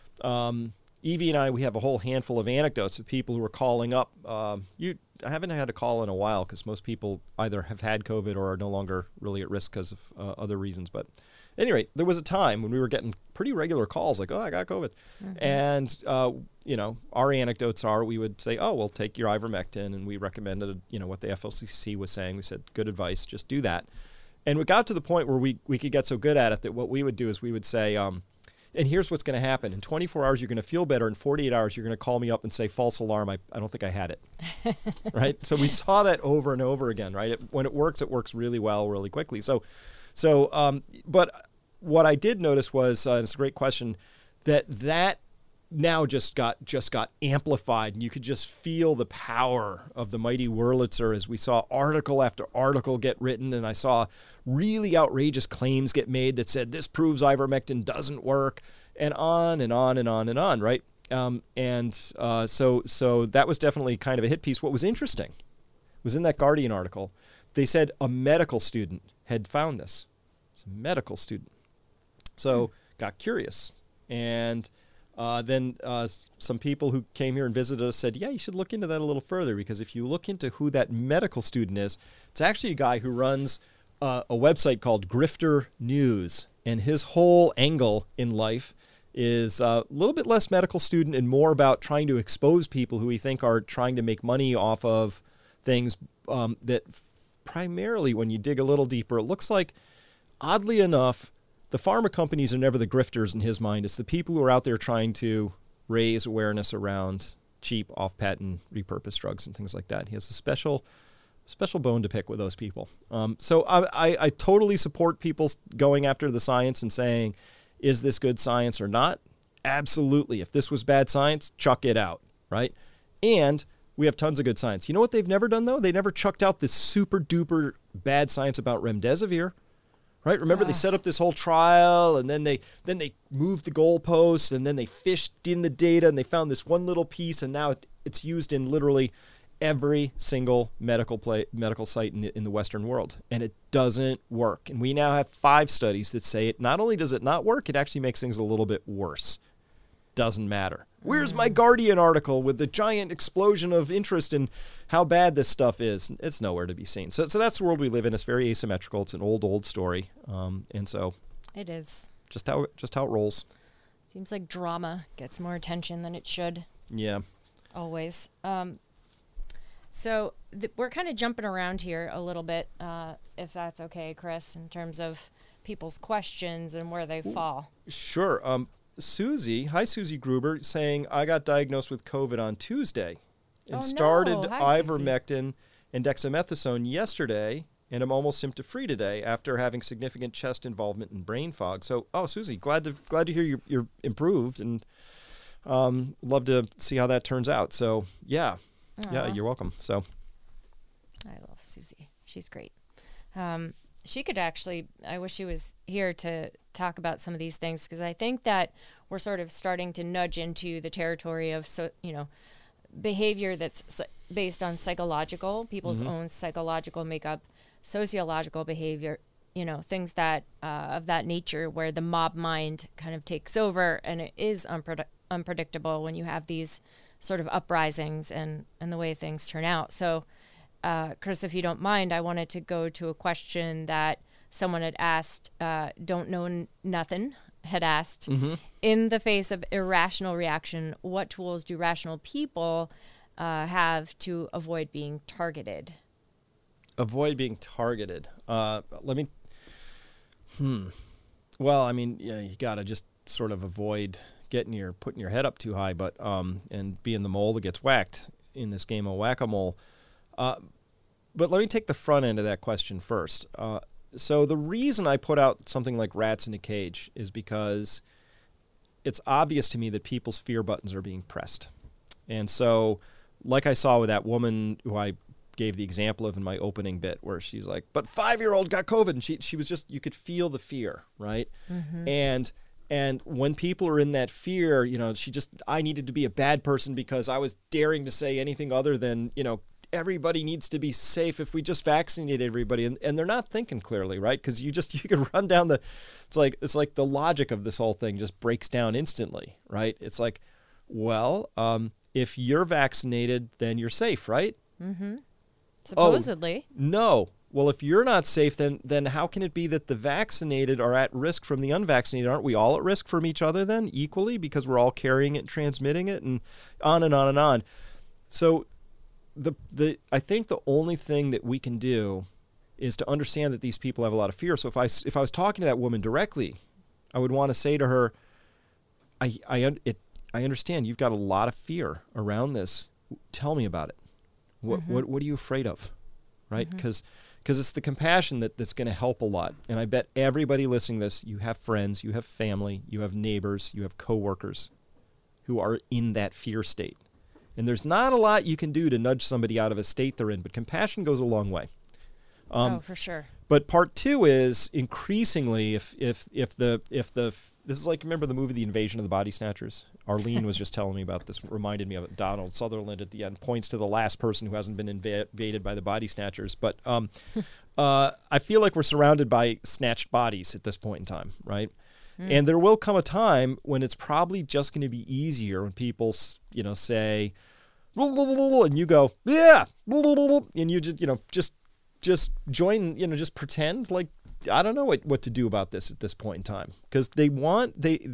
Evie and I, we have a whole handful of anecdotes of people who are calling up. I haven't had a call in a while because most people either have had COVID or are no longer really at risk because of other reasons. But at any rate, there was a time when we were getting pretty regular calls like, oh, I got COVID. Mm-hmm. And, our anecdotes are we would say, oh, well, take your ivermectin. And we recommended, what the FLCC was saying. We said, good advice, just do that. And we got to the point where we could get so good at it that what we would do is we would say, and here's what's going to happen. In 24 hours, you're going to feel better. In 48 hours, you're going to call me up and say, false alarm, I don't think I had it. Right? So we saw that over and over again, right? When it works really well, really quickly. But what I did notice was, and it's a great question, that now just got amplified. And you could just feel the power of the mighty Wurlitzer as we saw article after article get written. And I saw really outrageous claims get made that said, this proves ivermectin doesn't work, and on and on and on and on, right? So that was definitely kind of a hit piece. What was interesting was in that Guardian article, they said a medical student had found this. It's a medical student. So got curious. And then some people who came here and visited us said, yeah, you should look into that a little further, because if you look into who that medical student is, it's actually a guy who runs a website called Grifter News. And his whole angle in life is a little bit less medical student and more about trying to expose people who we think are trying to make money off of things that primarily, when you dig a little deeper, it looks like, oddly enough, the pharma companies are never the grifters in his mind. It's the people who are out there trying to raise awareness around cheap, off-patent, repurposed drugs and things like that. He has a special bone to pick with those people. So I totally support people going after the science and saying, is this good science or not? Absolutely. If this was bad science, chuck it out, right? And we have tons of good science. You know what they've never done, though? They never chucked out this super duper bad science about remdesivir. Right? Remember, they set up this whole trial, and then they moved the goalposts, and then they fished in the data, and they found this one little piece, and now it's used in literally every single medical site in the Western world, and it doesn't work. And we now have 5 studies that say it. Not only does it not work, it actually makes things a little bit worse. Doesn't matter. Where's my Guardian article with the giant explosion of interest in how bad this stuff is? It's nowhere to be seen. So that's the world we live in. It's very asymmetrical. It's an old story, and so it is just how it rolls. Seems like drama gets more attention than it should. Yeah, always. So we're kind of jumping around here a little bit, if that's okay, Chris, in terms of people's questions and where they fall. Sure. Hi Susie Gruber, saying, I got diagnosed with COVID on Tuesday and started ivermectin and dexamethasone yesterday, and I'm almost symptom-free today after having significant chest involvement and brain fog. So, Susie, glad to hear you're improved, and love to see how that turns out. So, yeah, you're welcome. So, I love Susie. She's great. She could actually, I wish she was here to talk about some of these things, because I think that we're sort of starting to nudge into the territory of, behavior that's based on people's own psychological makeup, sociological behavior, things that of that nature, where the mob mind kind of takes over, and it is unpredictable when you have these sort of uprisings and the way things turn out. So, Chris, if you don't mind, I wanted to go to a question that someone had asked, Don't Know Nothing had asked. In the face of irrational reaction, what tools do rational people have to avoid being targeted? Avoid being targeted. Well, I mean, you got to just sort of avoid putting your head up too high, but and being the mole that gets whacked in this game of whack-a-mole. But let me take the front end of that question first. So the reason I put out something like Rats in a Cage is because it's obvious to me that people's fear buttons are being pressed. And so, like I saw with that woman who I gave the example of in my opening bit, where she's like, but 5-year-old got COVID, and she was just, you could feel the fear, right? And when people are in that fear, I needed to be a bad person because I was daring to say anything other than, everybody needs to be safe if we just vaccinate everybody. And they're not thinking clearly, right? Because you could run down it's like the logic of this whole thing just breaks down instantly, right? It's like, well, if you're vaccinated, then you're safe, right? Supposedly. Oh, no. Well, if you're not safe, then how can it be that the vaccinated are at risk from the unvaccinated? Aren't we all at risk from each other then equally, because we're all carrying it and transmitting it, and on and on and on? So I think the only thing that we can do is to understand that these people have a lot of fear. So if I was talking to that woman directly, I would want to say to her, I understand you've got a lot of fear around this. Tell me about it. What are you afraid of? Right? Because it's the compassion that's going to help a lot. And I bet everybody listening to this, you have friends, you have family, you have neighbors, you have coworkers who are in that fear state. And there's not a lot you can do to nudge somebody out of a state they're in, but compassion goes a long way. For sure. But part 2 is increasingly, if this is like, remember the movie The Invasion of the Body Snatchers? Arlene was just telling me about this, reminded me of it. Donald Sutherland at the end points to the last person who hasn't been invaded by the body snatchers. But I feel like we're surrounded by snatched bodies at this point in time, right? And there will come a time when it's probably just going to be easier when people, say, blah, blah, blah, blah, and you go, yeah, blah, blah, blah, blah, and you just join, just pretend like, I don't know what to do about this at this point in time, because they want,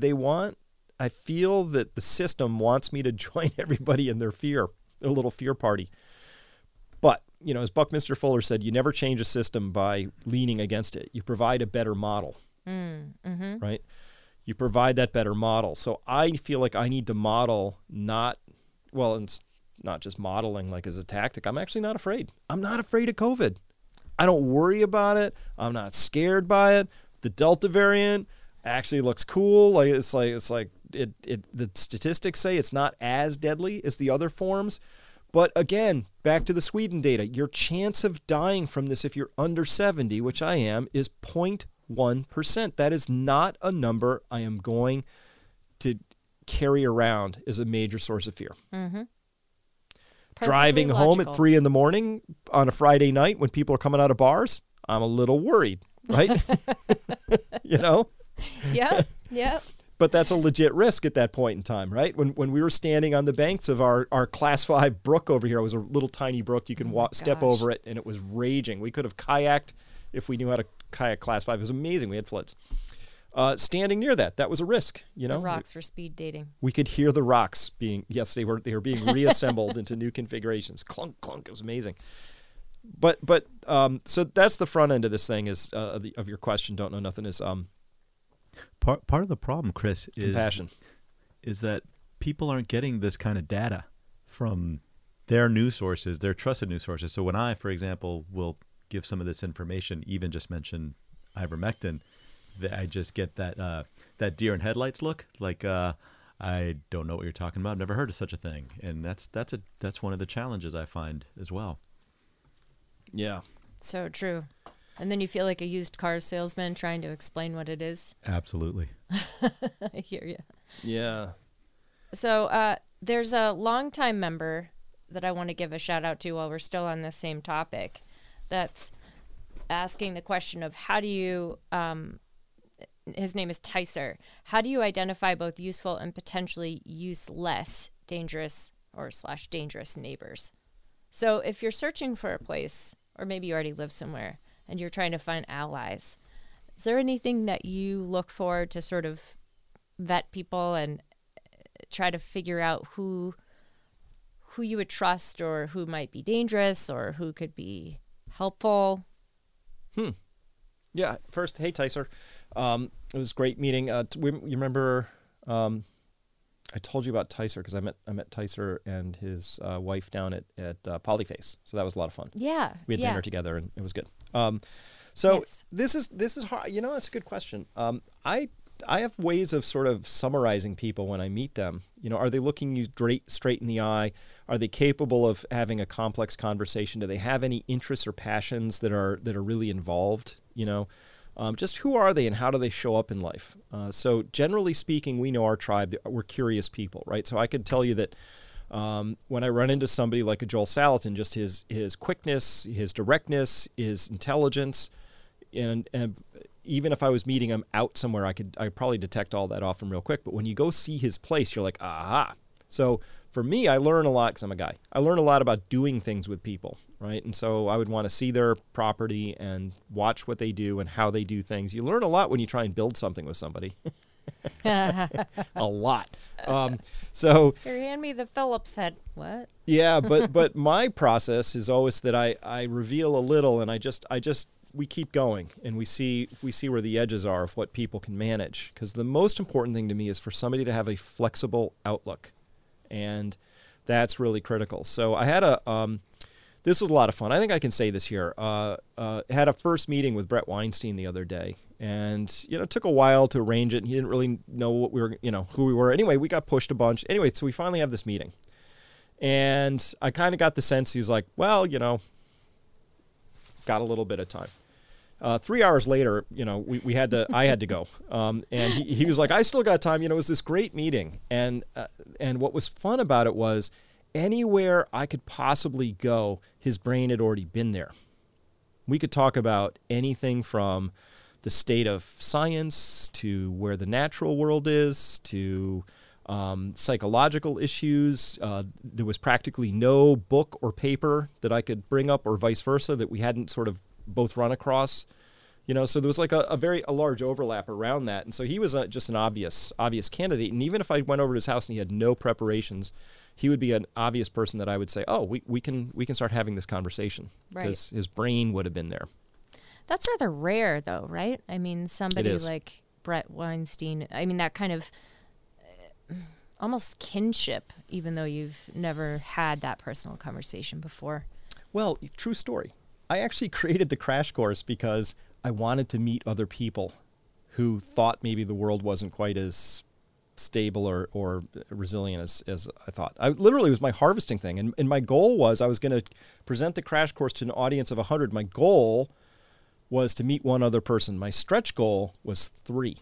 I feel that the system wants me to join everybody in their little fear party. But, as Buckminster Fuller said, you never change a system by leaning against it. You provide a better model. Right? You provide that better model. So I feel like I need to model and it's not just modeling like as a tactic. I'm actually not afraid. I'm not afraid of COVID. I don't worry about it. I'm not scared by it. The Delta variant actually looks cool. The statistics say it's not as deadly as the other forms, But again, back to the Sweden data, your chance of dying from this if you're under 70, which I am, is 0.1%. That is not a number I am going to carry around as a major source of fear. Mm-hmm. Driving home at 3 a.m. on a Friday night when people are coming out of bars, I'm a little worried, right? You know? Yep, yep. But that's a legit risk at that point in time, right? When we were standing on the banks of our Class 5 brook over here, it was a little tiny brook. You can step over it, and it was raging. We could have kayaked if we knew how to kayak Class 5. It was amazing. We had floods. Standing near that was a risk, you know? The rocks for speed dating. We could hear the rocks being, yes, they were being reassembled into new configurations. Clunk, clunk. It was amazing. But so that's the front end of this thing is of your question. Don't know nothing is part of the problem, Chris, is compassion. Is that people aren't getting this kind of data from their news sources, their trusted news sources. So when I, for example, will give some of this information, even just mention ivermectin, I just get that deer in headlights look, like I don't know what you're talking about. I've never heard of such a thing, and that's one of the challenges I find as well. Yeah. So true. And then you feel like a used car salesman trying to explain what it is. Absolutely. I hear you. Yeah. So there's a longtime member that I want to give a shout out to while we're still on the same topic. That's asking the question of how do you, his name is Tyser. How do you identify both useful and potentially useless dangerous neighbors? So if you're searching for a place, or maybe you already live somewhere, and you're trying to find allies, is there anything that you look for to sort of vet people and try to figure out who you would trust or who might be dangerous or who could be helpful? Yeah. First, hey, Tyser. It was a great meeting. You remember I told you about Tyser because I met Tyser and his wife down at Polyface. So that was a lot of fun. Yeah. We had dinner together and it was good. Yes. This is hard. You know, that's a good question. I have ways of sort of summarizing people when I meet them. You know, are they looking you straight in the eye? Are they capable of having a complex conversation? Do they have any interests or passions that are really involved? You know, just who are they and how do they show up in life? So generally speaking, we know our tribe, we're curious people, right? So I could tell you that when I run into somebody like a Joel Salatin, just his quickness, his directness, his intelligence, and even if I was meeting him out somewhere, I'd probably detect all that off him real quick. But when you go see his place, you're like, aha. So for me, I learn a lot because I'm a guy. I learn a lot about doing things with people, right? And so I would want to see their property and watch what they do and how they do things. You learn a lot when you try and build something with somebody. A lot. So here, hand me the Phillips head. What? Yeah, but my process is always that I reveal a little and we keep going and we see where the edges are of what people can manage. Because the most important thing to me is for somebody to have a flexible outlook. And that's really critical. So I had this was a lot of fun. I think I can say this here. Had a first meeting with Brett Weinstein the other day. And, you know, it took a while to arrange it. And he didn't really know what we were, who we were. Anyway, we got pushed a bunch. Anyway, so we finally have this meeting. And I kind of got the sense he was like, well, got a little bit of time. 3 hours later, I had to go. And he was like, I still got time. It was this great meeting. And what was fun about it was anywhere I could possibly go, his brain had already been there. We could talk about anything from the state of science to where the natural world is to psychological issues. There was practically no book or paper that I could bring up or vice versa that we hadn't sort of both run across, so there was like a large overlap around that. And so he was just an obvious candidate. And even if I went over to his house and he had no preparations, he would be an obvious person that I would say, oh, we can start having this conversation because his brain would have been there. That's rather rare though, right? I mean, somebody like Brett Weinstein, that kind of almost kinship, even though you've never had that personal conversation before. Well, true story. I actually created the crash course because I wanted to meet other people who thought maybe the world wasn't quite as stable or resilient as I thought. I literally, it was my harvesting thing. And my goal was I was going to present the crash course to an audience of 100. My goal was to meet one other person. My stretch goal was 3.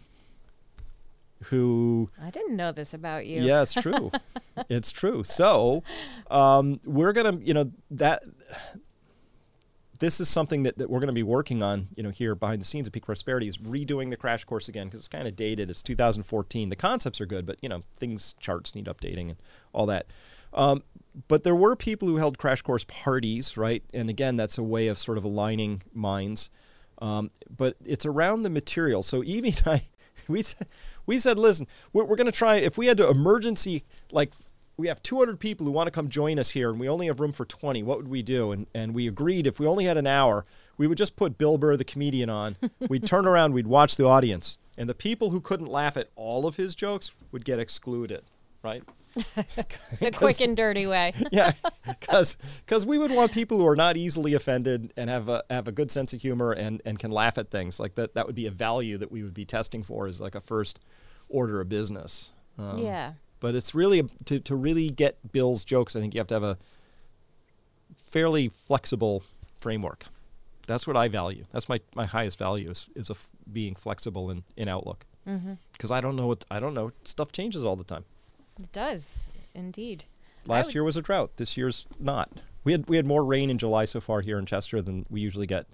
Who I didn't know this about you. Yeah, it's true. It's true. So we're going to, this is something that we're going to be working on, here behind the scenes at Peak Prosperity, is redoing the crash course again, because it's kind of dated. It's 2014. The concepts are good, but, charts need updating and all that. But there were people who held crash course parties, right? And again, that's a way of sort of aligning minds. But it's around the material. So Evie and I, we said, listen, we're going to try, if we had to emergency, like we have 200 people who want to come join us here and we only have room for 20, what would we do? And we agreed if we only had an hour, we would just put Bill Burr, the comedian, on. We'd turn around, we'd watch the audience. And the people who couldn't laugh at all of his jokes would get excluded, right? The quick and dirty way. Yeah, because we would want people who are not easily offended and have a good sense of humor and can laugh at things. Like that would be a value that we would be testing for as like a first order of business. Yeah. But it's really, to really get Bill's jokes, I think you have to have a fairly flexible framework. That's what I value. That's my highest value is being flexible in outlook. Because I don't know. Stuff changes all the time. It does, indeed. Last year was a drought. This year's not. We had more rain in July so far here in Chester than we usually get.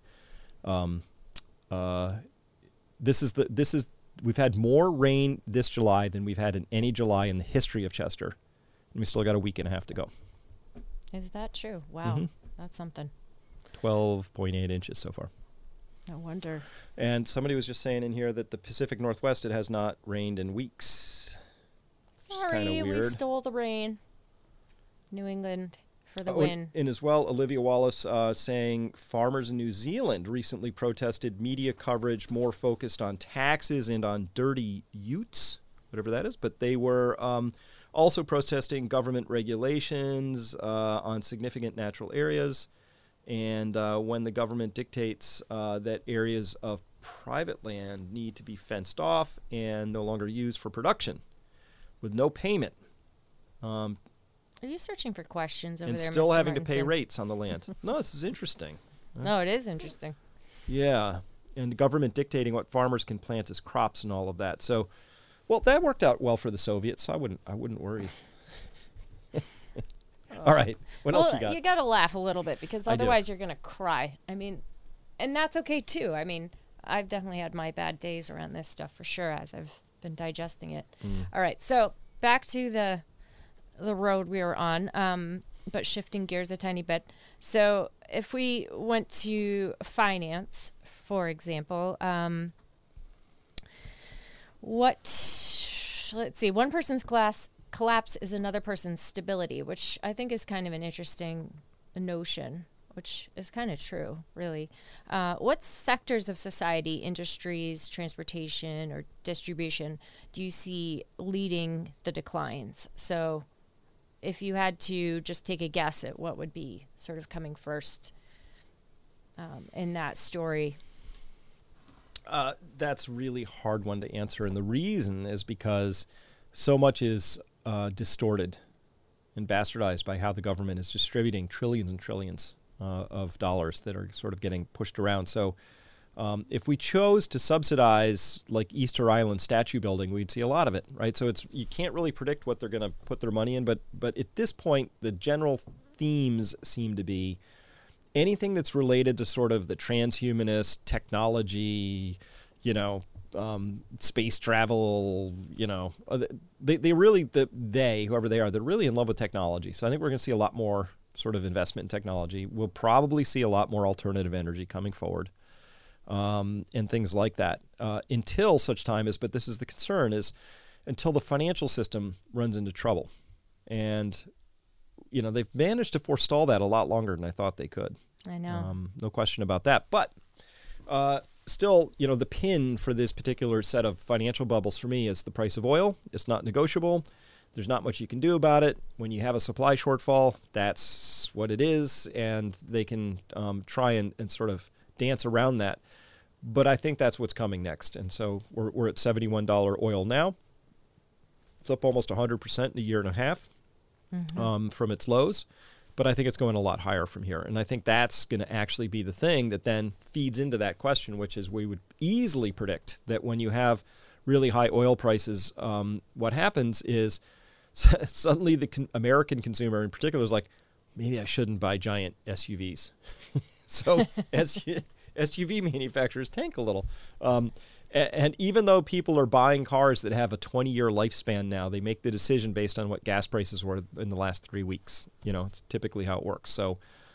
We've had more rain this July than we've had in any July in the history of Chester, and we still got a week and a half to go. Is that true? Wow, that's something. 12.8 inches so far. No wonder. And somebody was just saying in here that the Pacific Northwest, it has not rained in weeks. Sorry, we stole the rain. New England for the win. And as well, Olivia Wallace saying farmers in New Zealand recently protested media coverage more focused on taxes and on dirty utes, whatever that is. But they were also protesting government regulations on significant natural areas. And when the government dictates that areas of private land need to be fenced off and no longer used for production, with no payment. Are you searching for questions over and there, still Mr. having to Martinson? pay rates on the land? No, this is interesting. No, it is interesting. Yeah, and the government dictating what farmers can plant as crops and all of that. So, well, that worked out well for the Soviets. So I wouldn't worry. All right, what else you got? You got to laugh a little bit because otherwise you're going to cry. I mean, and that's okay too. I mean, I've definitely had my bad days around this stuff for sure as I've been digesting it. All right, so back to the road we were on, but shifting gears a tiny bit. So if we went to finance, for example, let's see, one person's collapse is another person's stability, which I think is kind of an interesting notion, which is kind of true, really. What sectors of society, industries, transportation, or distribution do you see leading the declines? So if you had to just take a guess at what would be sort of coming first in that story. That's a really hard one to answer. And the reason is because so much is distorted and bastardized by how the government is distributing trillions and trillions of dollars that are sort of getting pushed around. So if we chose to subsidize like Easter Island statue building, we'd see a lot of it, right? So you can't really predict what they're going to put their money in, but at this point, the general themes seem to be anything that's related to sort of the transhumanist technology, space travel, they really, whoever they are, they're really in love with technology. So I think we're going to see a lot more sort of investment in technology. We'll probably see a lot more alternative energy coming forward, and things like that, until such time as, but this is the concern, is until the financial system runs into trouble. And, they've managed to forestall that a lot longer than I thought they could. I know. No question about that. But still, the pin for this particular set of financial bubbles for me is the price of oil. It's not negotiable. There's not much you can do about it. When you have a supply shortfall, that's what it is, and they can try and sort of dance around that. But I think that's what's coming next. And so we're at $71 oil now. It's up almost 100% in a year and a half from its lows. But I think it's going a lot higher from here. And I think that's going to actually be the thing that then feeds into that question, which is we would easily predict that when you have really high oil prices, what happens is suddenly the American consumer in particular is like, maybe I shouldn't buy giant SUVs. So SUV manufacturers tank a little. And even though people are buying cars that have a 20-year lifespan now, they make the decision based on what gas prices were in the last 3 weeks. It's typically how it works. So,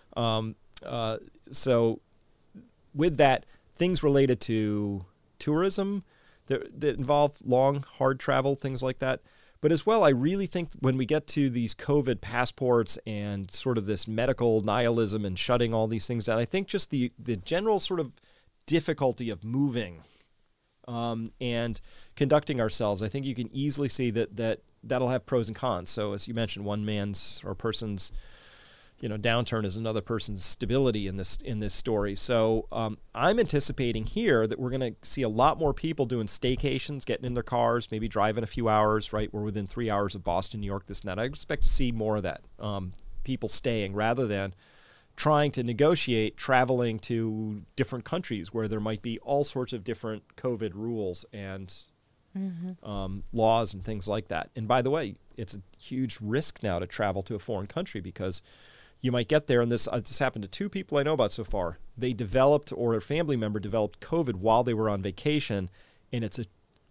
so with that, things related to tourism that involve long, hard travel, things like that. But as well, I really think when we get to these COVID passports and sort of this medical nihilism and shutting all these things down, I think just the general sort of difficulty of moving and conducting ourselves, I think you can easily see that'll have pros and cons. So as you mentioned, one man's or person's downturn is another person's stability in this story. So I'm anticipating here that we're going to see a lot more people doing staycations, getting in their cars, maybe driving a few hours, right? We're within 3 hours of Boston, New York, this and that. I expect to see more of that, people staying rather than trying to negotiate traveling to different countries where there might be all sorts of different COVID rules and laws and things like that. And by the way, it's a huge risk now to travel to a foreign country because you might get there, and this happened to 2 people I know about so far. They developed, or a family member developed COVID while they were on vacation, and it's a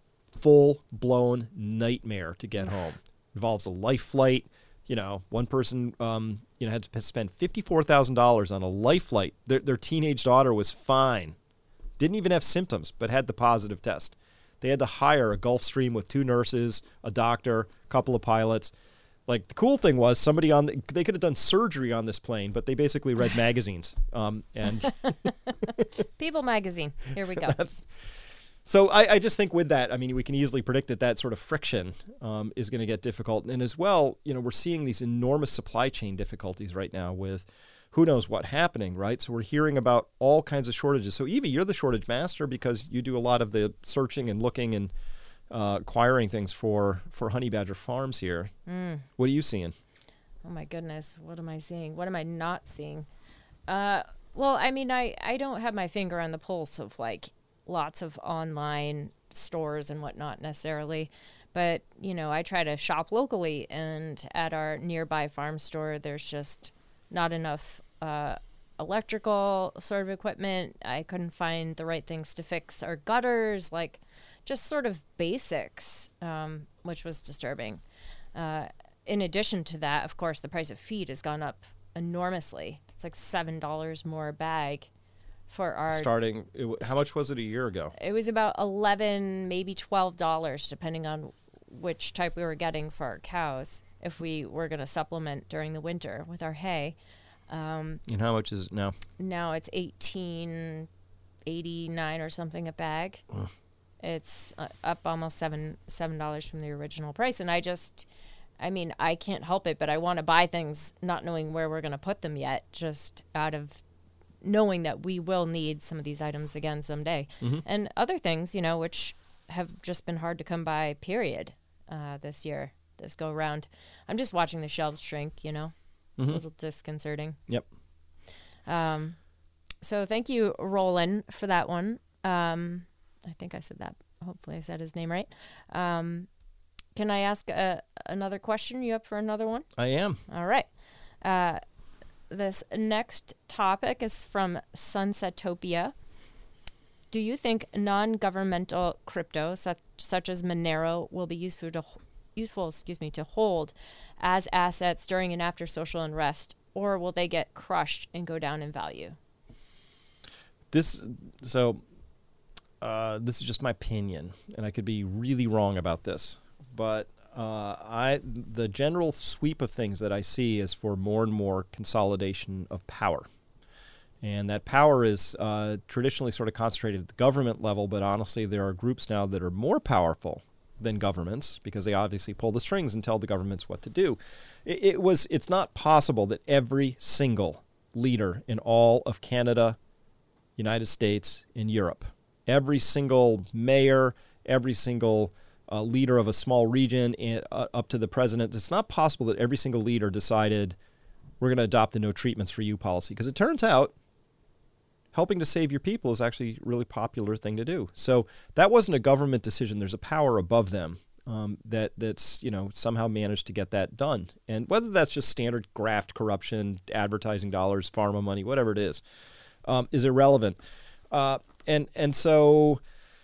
full-blown nightmare to get home. Involves a life flight. One person had to spend $54,000 on a life flight. Their teenage daughter was fine. Didn't even have symptoms, but had the positive test. They had to hire a Gulfstream with 2 nurses, a doctor, a couple of pilots. Like, the cool thing was they could have done surgery on this plane, but they basically read magazines. And People magazine. Here we go. So I just think with that, I mean, we can easily predict that sort of friction is going to get difficult. And as well, we're seeing these enormous supply chain difficulties right now with who knows what happening, right? So we're hearing about all kinds of shortages. So Evie, you're the shortage master because you do a lot of the searching and looking and acquiring things for Honey Badger Farms here. What are you seeing? Oh my goodness, what am I seeing? What am I not seeing? Well, I mean, I don't have my finger on the pulse of like lots of online stores and whatnot necessarily, but I try to shop locally, and at our nearby farm store, there's just not enough electrical sort of equipment. I couldn't find the right things to fix our gutters, like just sort of basics, which was disturbing. In addition to that, of course, the price of feed has gone up enormously. It's like $7 more a bag for our... How much was it a year ago? It was about $11, maybe $12, depending on which type we were getting for our cows, if we were going to supplement during the winter with our hay. And how much is it now? Now it's $18.89 or something a bag. It's up almost $7 from the original price. And I can't help it, but I want to buy things not knowing where we're going to put them yet, just out of knowing that we will need some of these items again someday. And other things, which have just been hard to come by, period, this go around. I'm just watching the shelves shrink, It's a little disconcerting. Yep. So thank you, Roland, for that one. I think I said that. Hopefully I said his name right. Can I ask another question? You up for another one? I am. All right. This next topic is from Sunsetopia. Do you think non-governmental crypto, such as Monero, will be useful to hold as assets during and after social unrest, or will they get crushed and go down in value? This is just my opinion, and I could be really wrong about this, but the general sweep of things that I see is for more and more consolidation of power. And that power is traditionally sort of concentrated at the government level, but honestly, there are groups now that are more powerful than governments because they obviously pull the strings and tell the governments what to do. It's not possible that every single leader in all of Canada, United States, and Europe, every single mayor, every single leader of a small region up to the president. It's not possible that every single leader decided we're going to adopt the no treatments for you policy, because it turns out helping to save your people is actually a really popular thing to do. So that wasn't a government decision. There's a power above them that's somehow managed to get that done. And whether that's just standard graft corruption, advertising dollars, pharma money, whatever it is irrelevant. And so,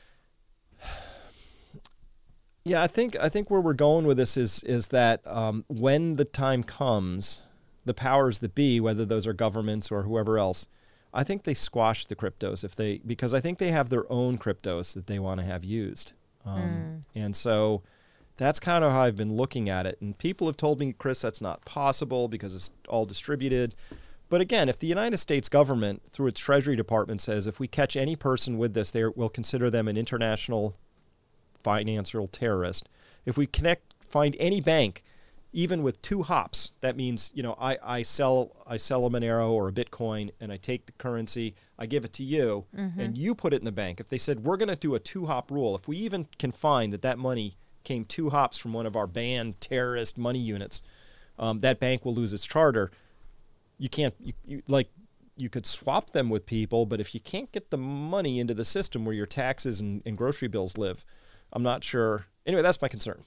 yeah, I think where we're going with this is that when the time comes, the powers that be, whether those are governments or whoever else, I think they squash the cryptos because I think they have their own cryptos that they want to have used. And so that's kind of how I've been looking at it. And people have told me, Chris, that's not possible because it's all distributed. But again, if the United States government, through its Treasury Department, says if we catch any person with this, we'll consider them an international financial terrorist. If we find any bank, even with 2 hops, that means, I sell a Monero or a Bitcoin, and I take the currency, I give it to you, and you put it in the bank. If they said, we're going to do a 2-hop rule, if we even can find that money came 2 hops from one of our banned terrorist money units, that bank will lose its charter. You can't, you could swap them with people, but if you can't get the money into the system where your taxes and grocery bills live, I'm not sure. Anyway, that's my concern.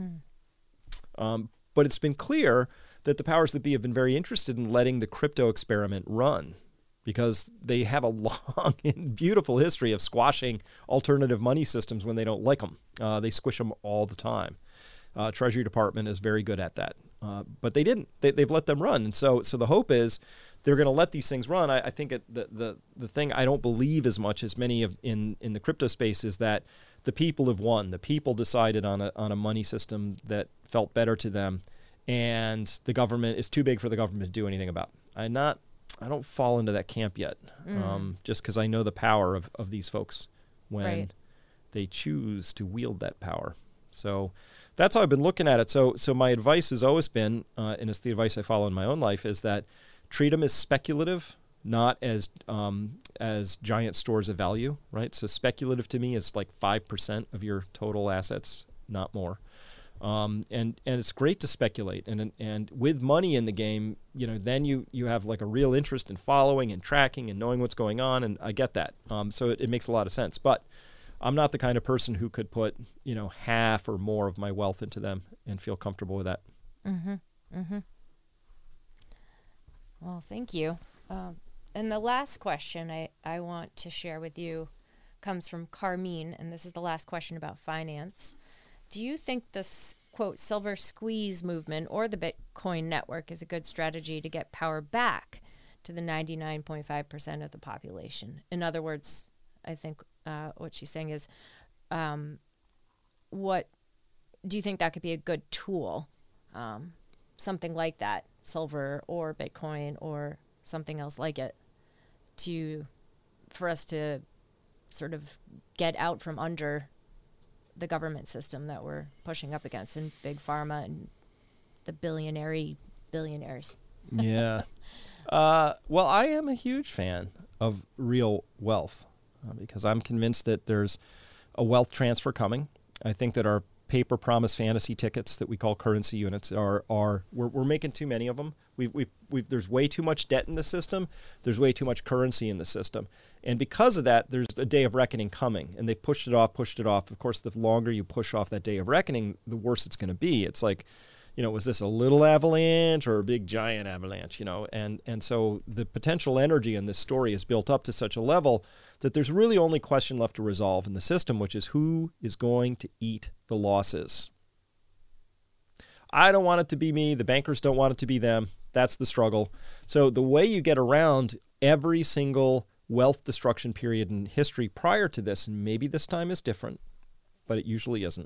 But it's been clear that the powers that be have been very interested in letting the crypto experiment run, because they have a long and beautiful history of squashing alternative money systems when they don't like them. They squish them all the time. Treasury Department is very good at that. But they didn't. They've let them run. And so the hope is they're going to let these things run. I think the thing I don't believe as much as many in the crypto space is that the people have won. The people decided on a money system that felt better to them, and the government is too big for the government to do anything about. I don't fall into that camp yet, just because I know the power of these folks when they choose to wield that power. So that's how I've been looking at it. So my advice has always been, and it's the advice I follow in my own life, is that treat them as speculative, not as giant stores of value, right? So speculative to me is like 5% of your total assets, not more. And it's great to speculate, and with money in the game, then you have like a real interest in following and tracking and knowing what's going on, and I get that. So it makes a lot of sense, but I'm not the kind of person who could put half or more of my wealth into them and feel comfortable with that. Well, thank you. And the last question I want to share with you comes from Carmine, and this is the last question about finance. Do you think this, quote, silver squeeze movement or the Bitcoin network is a good strategy to get power back to the 99.5% of the population? In other words, I think what she's saying is, what do you think that could be a good tool? Something like that, silver or Bitcoin or something else like it, for us to sort of get out from under the government system that we're pushing up against, and big pharma and the billionaires. Yeah. Well, I am a huge fan of real wealth because I'm convinced that there's a wealth transfer coming. I think that our paper promise fantasy tickets that we call currency units we're making too many of them. There's way too much debt in the system. There's way too much currency in the system. And because of that, there's a day of reckoning coming, and they've pushed it off. Of course, the longer you push off that day of reckoning, the worse it's going to be. It's like, was this a little avalanche or a big giant avalanche, And so the potential energy in this story is built up to such a level that there's really only question left to resolve in the system, which is who is going to eat the losses. I don't want it to be me. The bankers don't want it to be them. That's the struggle. So the way you get around every single wealth destruction period in history prior to this, and maybe this time is different, but it usually isn't,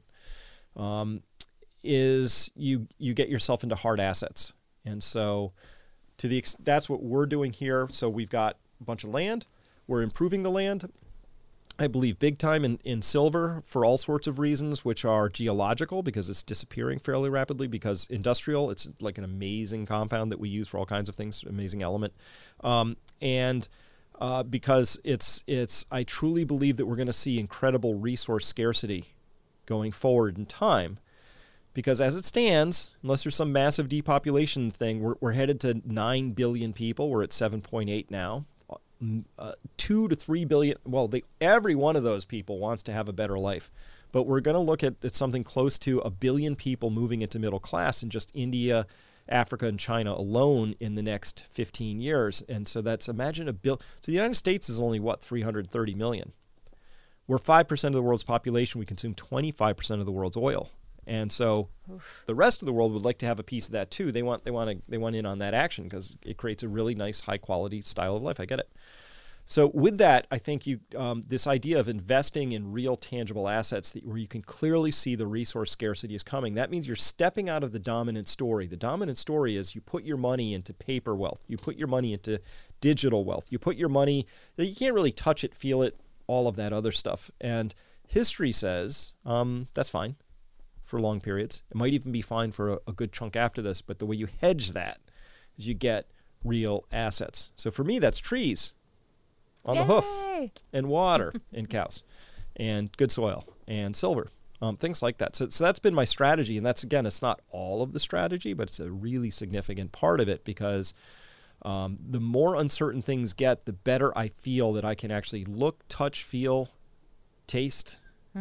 is you get yourself into hard assets. And so that's what we're doing here. So we've got a bunch of land. We're improving the land. I believe big time in silver for all sorts of reasons, which are geological, because it's disappearing fairly rapidly, because industrial, it's like an amazing compound that we use for all kinds of things, amazing element. And because I truly believe that we're going to see incredible resource scarcity going forward in time. Because as it stands, unless there's some massive depopulation thing, we're headed to 9 billion people. We're at 7.8 now. 2 to 3 billion. Well, every one of those people wants to have a better life. But we're going to look at something close to 1 billion people moving into middle class in just India, Africa, and China alone in the next 15 years. And so that's, imagine so the United States is only, 330 million. We're 5% of the world's population. We consume 25% of the world's oil. And so the rest of the world would like to have a piece of that too. They want in on that action because it creates a really nice, high quality style of life. I get it. So with that, I think this idea of investing in real tangible assets where you can clearly see the resource scarcity is coming, that means you're stepping out of the dominant story. The dominant story is you put your money into paper wealth. You put your money into digital wealth. You put your money that you can't really touch it, feel it, all of that other stuff. And history says that's fine for long periods. It might even be fine for a good chunk after this, but the way you hedge that is you get real assets. So for me, that's trees on the hoof and water and cows and good soil and silver, things like that. So that's been my strategy. And that's, again, it's not all of the strategy, but it's a really significant part of it because the more uncertain things get, the better I feel that I can actually look, touch, feel, taste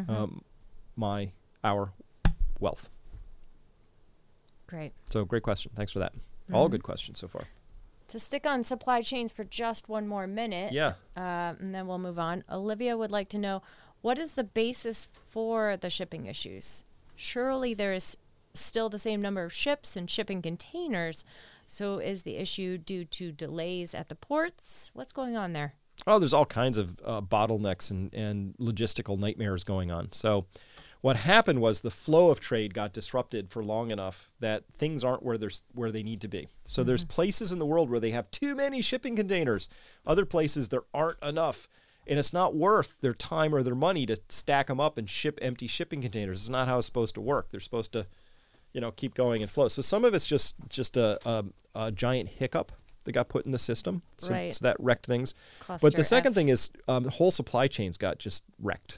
our wealth. Great. So great question. Thanks for that. All good questions so far. To stick on supply chains for just one more minute, and then we'll move on. Olivia would like to know, what is the basis for the shipping issues? Surely there is still the same number of ships and shipping containers, so is the issue due to delays at the ports? What's going on there? Oh, there's all kinds of bottlenecks and logistical nightmares going on. So what happened was the flow of trade got disrupted for long enough that things aren't where they need to be. So there's places in the world where they have too many shipping containers. Other places there aren't enough. And it's not worth their time or their money to stack them up and ship empty shipping containers. It's not how it's supposed to work. They're supposed to, keep going and flow. So some of it's just a giant hiccup that got put in the system. So that wrecked things. Cluster But the second F. thing is the whole supply chains got just wrecked.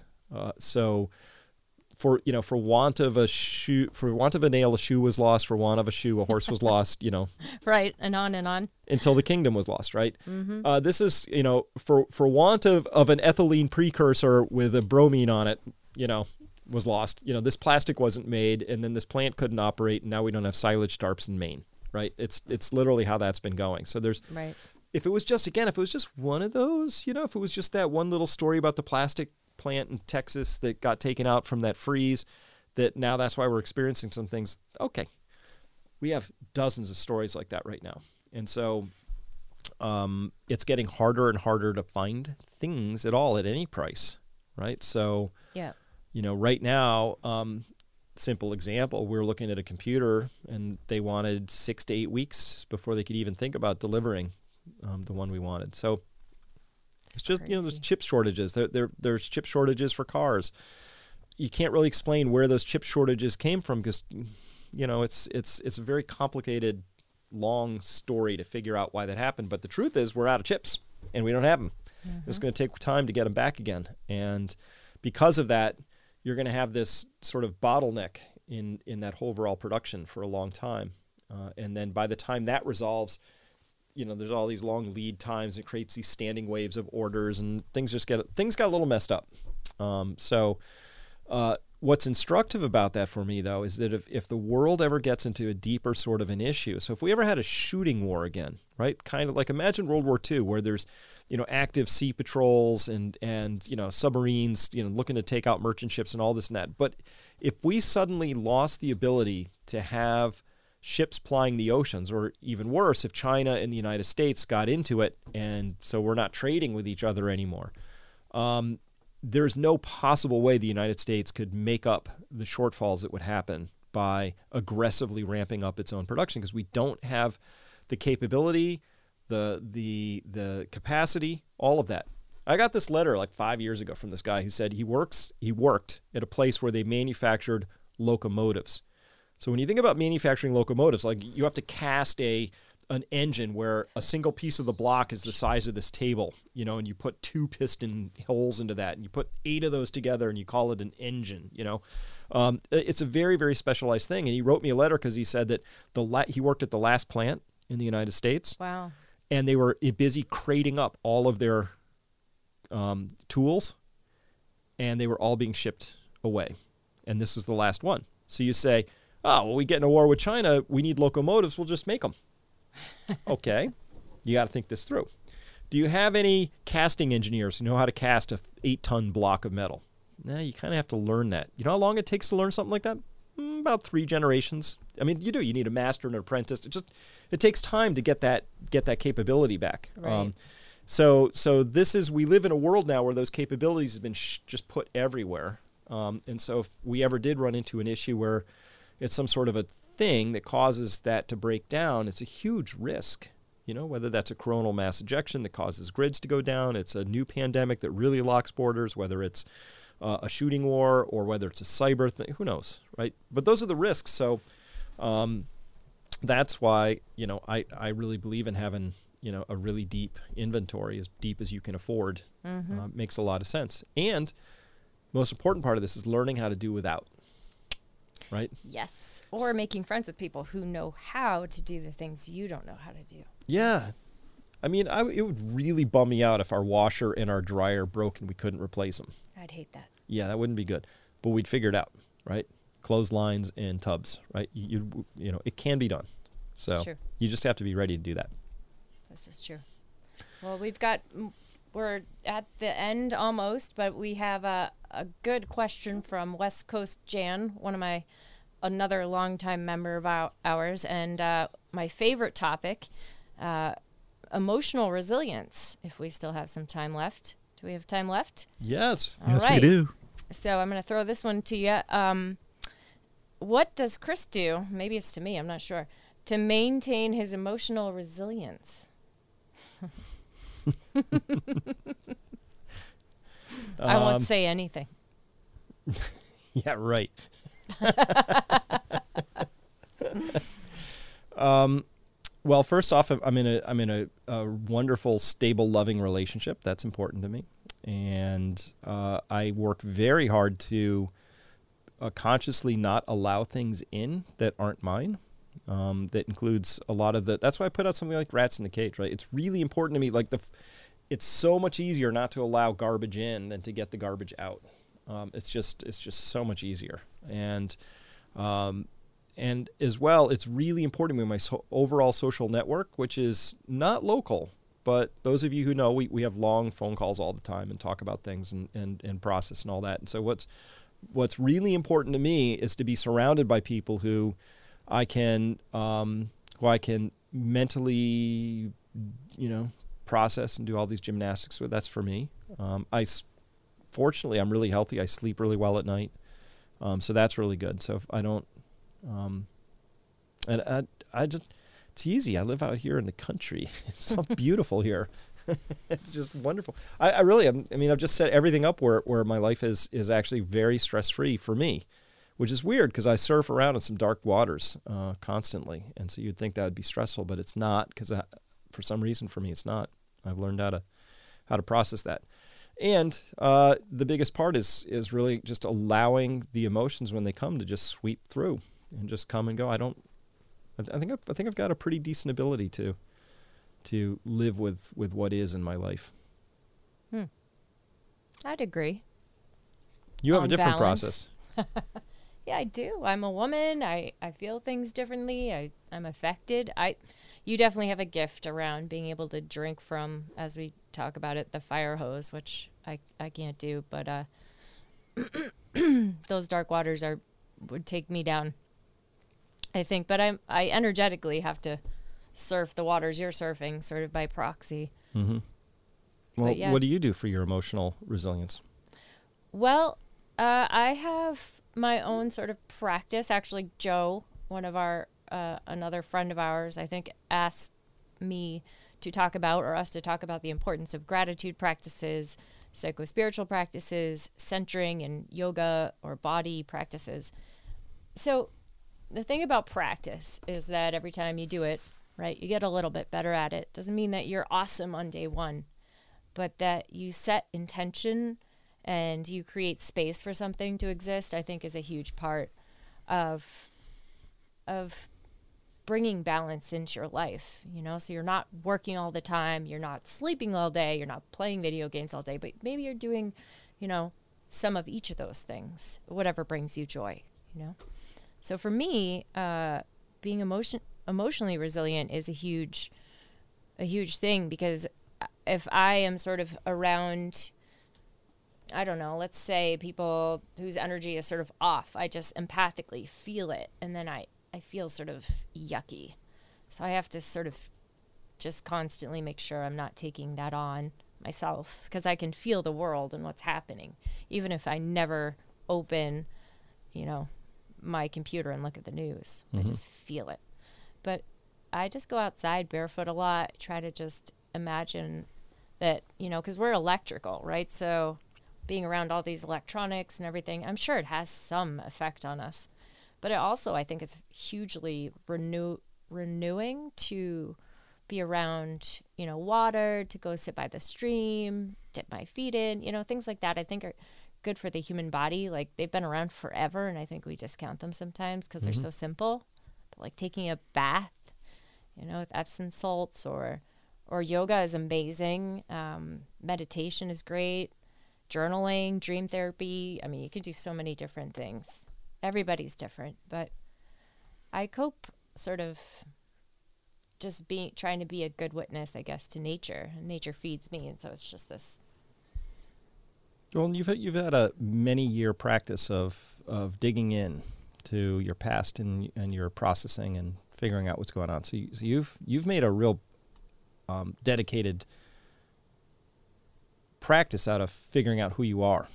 For want of a nail, a shoe was lost. For want of a shoe, a horse was lost. Right, and on until the kingdom was lost. Right. This is for want of an ethylene precursor with a bromine on it. Was lost. This plastic wasn't made, and then this plant couldn't operate, and now we don't have silage tarps in Maine. Right. It's literally how that's been going. So there's if it was just one of those, if it was just that one little story about the plastic plant in Texas that got taken out from that freeze, that now that's why we're experiencing some things. Okay. We have dozens of stories like that right now. And so it's getting harder and harder to find things at all at any price, right? So, right now, simple example, we're looking at a computer and they wanted 6 to 8 weeks before they could even think about delivering the one we wanted. So it's just, there's chip shortages. There's chip shortages for cars. You can't really explain where those chip shortages came from because, it's a very complicated, long story to figure out why that happened. But the truth is we're out of chips and we don't have them. It's going to take time to get them back again. And because of that, you're going to have this sort of bottleneck in that whole overall production for a long time. And then by the time that resolves, there's all these long lead times. It creates these standing waves of orders, and things got a little messed up. What's instructive about that for me, though, is that if the world ever gets into a deeper sort of an issue, so if we ever had a shooting war again, right, kind of like imagine World War II, where there's active sea patrols and submarines, looking to take out merchant ships and all this and that. But if we suddenly lost the ability to have ships plying the oceans, or even worse, if China and the United States got into it, and so we're not trading with each other anymore, there's no possible way the United States could make up the shortfalls that would happen by aggressively ramping up its own production, because we don't have the capability, the capacity, all of that. I got this letter like 5 years ago from this guy who said he worked at a place where they manufactured locomotives. So when you think about manufacturing locomotives, like you have to cast a an engine where a single piece of the block is the size of this table, and you put 2 piston holes into that, and you put 8 of those together, and you call it an engine. It's a very, very specialized thing. And he wrote me a letter because he said that he worked at the last plant in the United States. Wow. And they were busy crating up all of their tools, and they were all being shipped away. And this was the last one. So you say, oh, well, we get in a war with China, we need locomotives, we'll just make them. Okay, you got to think this through. Do you have any casting engineers who know how to cast a 8-ton block of metal? Nah, you kind of have to learn that. You know how long it takes to learn something like that? About 3 generations. I mean, you do. You need a master and an apprentice. It takes time to get that capability back. Right. So we live in a world now where those capabilities have been just put everywhere. And so if we ever did run into an issue where it's some sort of a thing that causes that to break down, it's a huge risk. Whether that's a coronal mass ejection that causes grids to go down, it's a new pandemic that really locks borders, whether it's a shooting war or whether it's a cyber thing, who knows, right? But those are the risks. So that's why, I really believe in having, a really deep inventory, as deep as you can afford. Makes a lot of sense. And most important part of this is learning how to do without, right? Yes. Or making friends with people who know how to do the things you don't know how to do. Yeah. I mean, it would really bum me out if our washer and our dryer broke and we couldn't replace them. I'd hate that. Yeah, that wouldn't be good. But we'd figure it out, right? Clotheslines and tubs, right? It can be done. So you just have to be ready to do that. This is true. Well, we're at the end almost, but we have a good question from West Coast Jan, another longtime member of ours, and my favorite topic, emotional resilience, if we still have some time left. Do we have time left? Yes. All yes, right. we do. So I'm going to throw this one to you. What does Chris do? Maybe it's to me, I'm not sure. To maintain his emotional resilience. I won't say anything. Yeah, right. Well, first off, I'm in a wonderful, stable, loving relationship. That's important to me, and I work very hard to consciously not allow things in that aren't mine. That includes a lot of that's why I put out something like Rats in the Cage, right? It's really important to me. It's so much easier not to allow garbage in than to get the garbage out. It's just so much easier. And as well, it's really important to me, my overall social network, which is not local, but those of you who know, we have long phone calls all the time and talk about things and process and all that. And so what's really important to me is to be surrounded by people who I can mentally, process and do all these gymnastics with. That's for me. Fortunately, I'm really healthy. I sleep really well at night. So that's really good. So if I don't, and I just, it's easy. I live out here in the country. It's so beautiful here. It's just wonderful. I really, I've just set everything up where my life is actually very stress-free for me, which is weird because I surf around in some dark waters constantly. And so you'd think that would be stressful, but it's not, because for some reason for me, it's not. I've learned how to process that. And the biggest part is really just allowing the emotions when they come to just sweep through and just come and go. I think I've got a pretty decent ability to live with what is in my life. I'd agree. You have On a different balance. process. Yeah, I do. I'm a woman. I feel things differently. I'm affected. You definitely have a gift around being able to drink from, as we talk about it, the fire hose, which I can't do. But those dark waters would take me down, I think. But I energetically have to surf the waters you're surfing, sort of by proxy. Mm-hmm. Well, yeah. What do you do for your emotional resilience? Well, I have my own sort of practice. Actually, Joe, one of our another friend of ours, I think, asked me to talk about, or us to talk about, the importance of gratitude practices, psycho-spiritual practices, centering, and yoga or body practices. So the thing about practice is that every time you do it, right? You get a little bit better at it. Doesn't mean that you're awesome on day one, but that you set intention and you create space for something to exist, I think is a huge part of bringing balance into your life, you know? So you're not working all the time, you're not sleeping all day, you're not playing video games all day, but maybe you're doing, you know, some of each of those things, whatever brings you joy, you know? So for me, being emotionally resilient is a huge thing, because if I am sort of around, I don't know, let's say people whose energy is sort of off, I just empathically feel it, and then I feel sort of yucky. So I have to sort of just constantly make sure I'm not taking that on myself, because I can feel the world and what's happening, even if I never open, you know, my computer and look at the news. I just feel it. But I just go outside barefoot a lot, try to just imagine that, you know, because we're electrical, right? So being around all these electronics and everything, I'm sure it has some effect on us. But it also, I think it's hugely renewing to be around, you know, water, to go sit by the stream, dip my feet in, you know, things like that I think are good for the human body. Like, they've been around forever, and I think we discount them sometimes because they're so simple. But like taking a bath, you know, with Epsom salts, or yoga is amazing. Meditation is great. Journaling, dream therapy. I mean, you can do so many different things. Everybody's different, but I cope sort of just trying to be a good witness, I guess, to nature. And nature feeds me, and so it's just this. Well, you've had a many-year practice of digging in to your past and your processing and figuring out what's going on. So you've made a real dedicated practice out of figuring out who you are.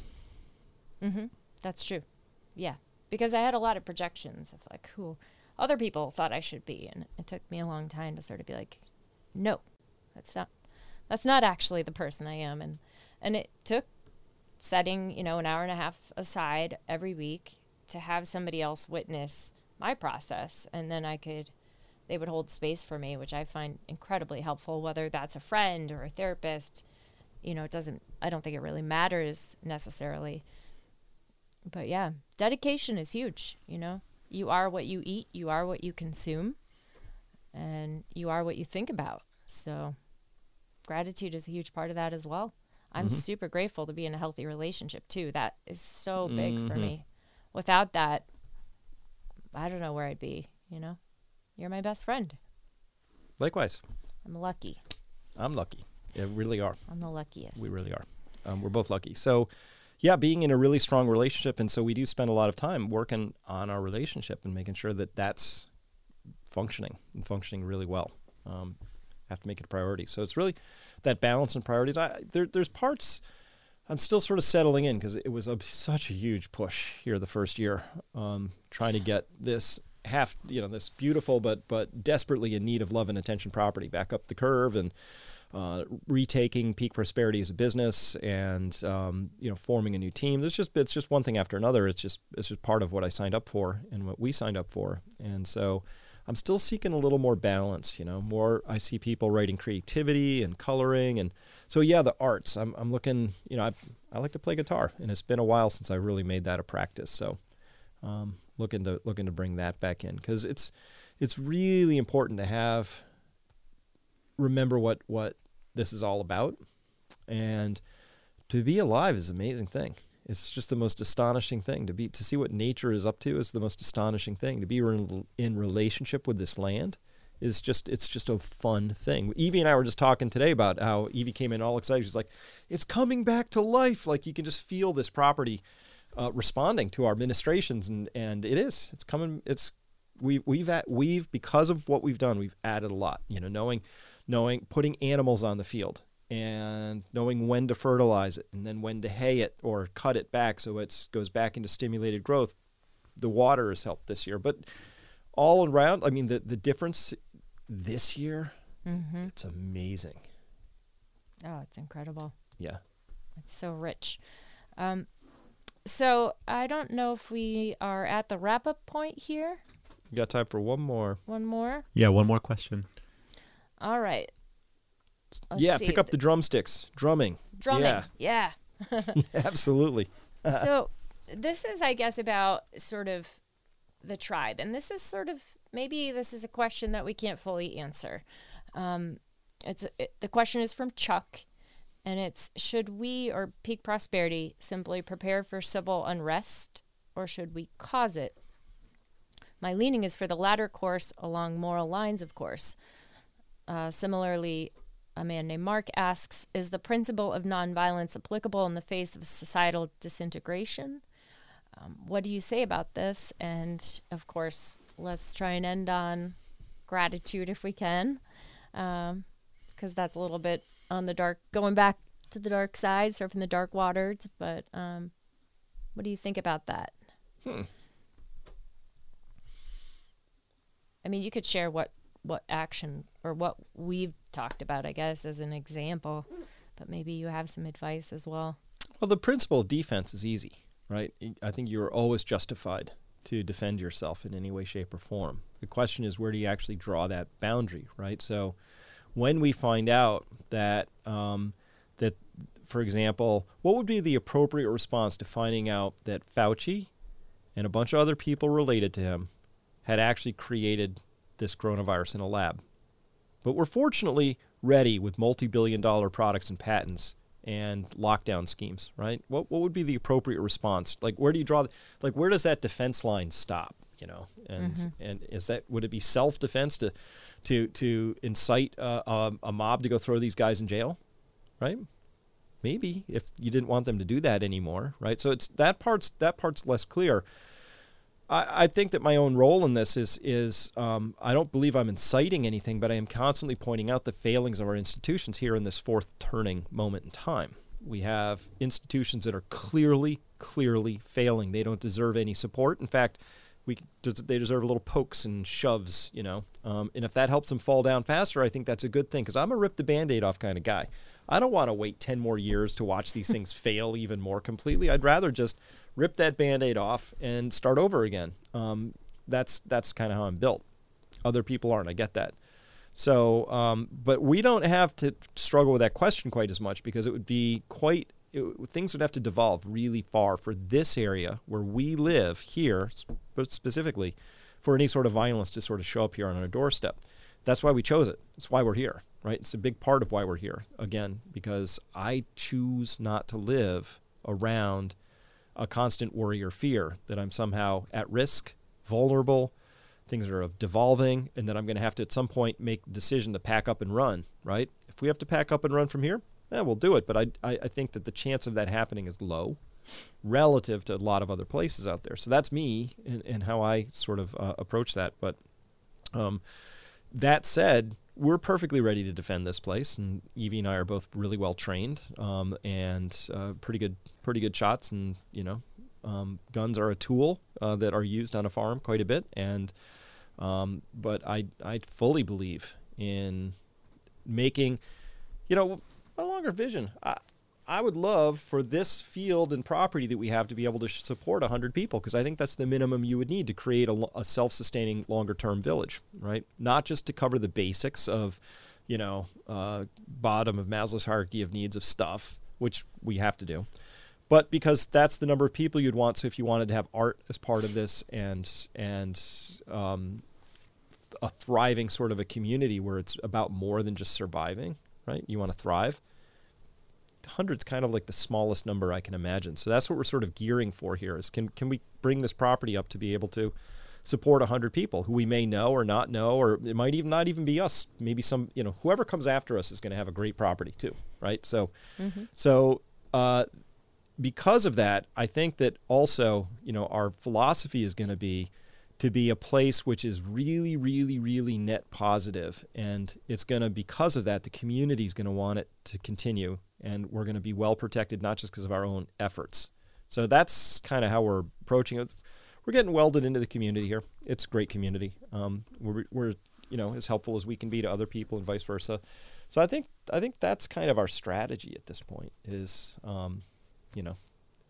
That's true. Yeah. Because I had a lot of projections of like who other people thought I should be. And it took me a long time to sort of be like, no, that's not actually the person I am. And it took setting, you know, an hour and a half aside every week to have somebody else witness my process. And then they would hold space for me, which I find incredibly helpful, whether that's a friend or a therapist. You know, I don't think it really matters necessarily. But yeah, dedication is huge, you know. You are what you eat, you are what you consume, and you are what you think about. So gratitude is a huge part of that as well. I'm super grateful to be in a healthy relationship too. That is so big for me. Without that, I don't know where I'd be, you know. You're my best friend. Likewise. I'm lucky. I'm lucky. Yeah, we really are. I'm the luckiest. We really are. We're both lucky. So yeah, being in a really strong relationship, and so we do spend a lot of time working on our relationship and making sure that that's functioning really well. Have to make it a priority. So it's really that balance and priorities. There's parts I'm still sort of settling in, because it was such a huge push here the first year, trying to get this this beautiful but desperately in need of love and attention property back up the curve, and retaking Peak Prosperity as a business, and forming a new team. It's just one thing after another. It's just part of what I signed up for and what we signed up for. And so I'm still seeking a little more balance. More. I see people writing creativity and coloring, and so yeah, the arts. I'm looking. I like to play guitar, and it's been a while since I really made that a practice. So looking to bring that back in, because it's really important to remember what this is all about. And to be alive is an amazing thing. It's just the most astonishing thing. To see what nature is up to is the most astonishing thing. To be in relationship with this land it's just a fun thing. Evie and I were just talking today about how Evie came in all excited. She's like, it's coming back to life. Like, you can just feel this property responding to our ministrations, and it is. It's coming. We've because of what we've done, we've added a lot. Knowing putting animals on the field, and knowing when to fertilize it, and then when to hay it or cut it back so it goes back into stimulated growth. The water has helped this year, but all around, I mean, the difference this year, it's amazing. Oh, it's incredible. Yeah. It's so rich. So I don't know if we are at the wrap-up point here. You got time for one more. One more? Yeah, one more question. All right. Let's Yeah, see. pick up the drumsticks. Drumming. Drumming. Yeah. Absolutely. So this is, I guess, about sort of the tribe. And this is sort of, maybe this is a question that we can't fully answer. The question is from Chuck, and it's, should we or Peak Prosperity simply prepare for civil unrest, or should we cause it? My leaning is for the latter course along moral lines, of course. Similarly, a man named Mark asks, is the principle of nonviolence applicable in the face of societal disintegration? What do you say about this? And, of course, let's try and end on gratitude if we can, because that's a little bit on the dark, going back to the dark side, surfing the dark waters. But what do you think about that? I mean, you could share what action or what we've talked about, I guess, as an example, but maybe you have some advice as well. Well, the principle of defense is easy, right? I think you're always justified to defend yourself in any way, shape, or form. The question is, where do you actually draw that boundary, right? So when we find out that, for example, what would be the appropriate response to finding out that Fauci and a bunch of other people related to him had actually created this coronavirus in a lab? But we're fortunately ready with multi-billion-dollar products and patents and lockdown schemes, right? What would be the appropriate response? Like, where do you draw? Where does that defense line stop? You know, and would it be self-defense to incite a mob to go throw these guys in jail, right? Maybe, if you didn't want them to do that anymore, right? So it's that part's less clear. I think that my own role in this is I don't believe I'm inciting anything, but I am constantly pointing out the failings of our institutions here in this fourth turning moment in time. We have institutions that are clearly failing. They don't deserve any support. In fact, they deserve a little pokes and shoves, you know. And if that helps them fall down faster, I think that's a good thing, because I'm a rip the Band-Aid off kind of guy. I don't want to wait 10 more years to watch these things fail even more completely. I'd rather just rip that Band-Aid off and start over again. That's kind of how I'm built. Other people aren't. I get that. So, but we don't have to struggle with that question quite as much, because it would be things would have to devolve really far for this area where we live here, specifically, for any sort of violence to sort of show up here on our doorstep. That's why we chose it. That's why we're here, right? It's a big part of why we're here, again, because I choose not to live around a constant worry or fear that I'm somehow at risk, vulnerable, things are devolving, and that I'm going to have to at some point make the decision to pack up and run, right? If we have to pack up and run from here, we'll do it. But I think that the chance of that happening is low relative to a lot of other places out there. So that's me and how I sort of approach that. But that said, we're perfectly ready to defend this place, and Evie and I are both really well trained and pretty good shots. And guns are a tool that are used on a farm quite a bit. And but I fully believe in making, a longer vision. I would love for this field and property that we have to be able to support 100 people, because I think that's the minimum you would need to create a self-sustaining longer-term village, right? Not just to cover the basics of, bottom of Maslow's hierarchy of needs of stuff, which we have to do, but because that's the number of people you'd want. So if you wanted to have art as part of this and a thriving sort of a community where it's about more than just surviving, right? You want to thrive. 100's kind of like the smallest number I can imagine. So that's what we're sort of gearing for here, is can we bring this property up to be able to support 100 people who we may know or not know, or it might even not even be us. Maybe some, whoever comes after us is going to have a great property too, right? So, because of that, I think that also, our philosophy is going to be a place which is really, really, really net positive. And it's going to, because of that, the community is going to want it to continue. And we're going to be well protected, not just because of our own efforts. So that's kind of how we're approaching it. We're getting welded into the community here. It's a great community. We're as helpful as we can be to other people and vice versa. So I think that's kind of our strategy at this point is,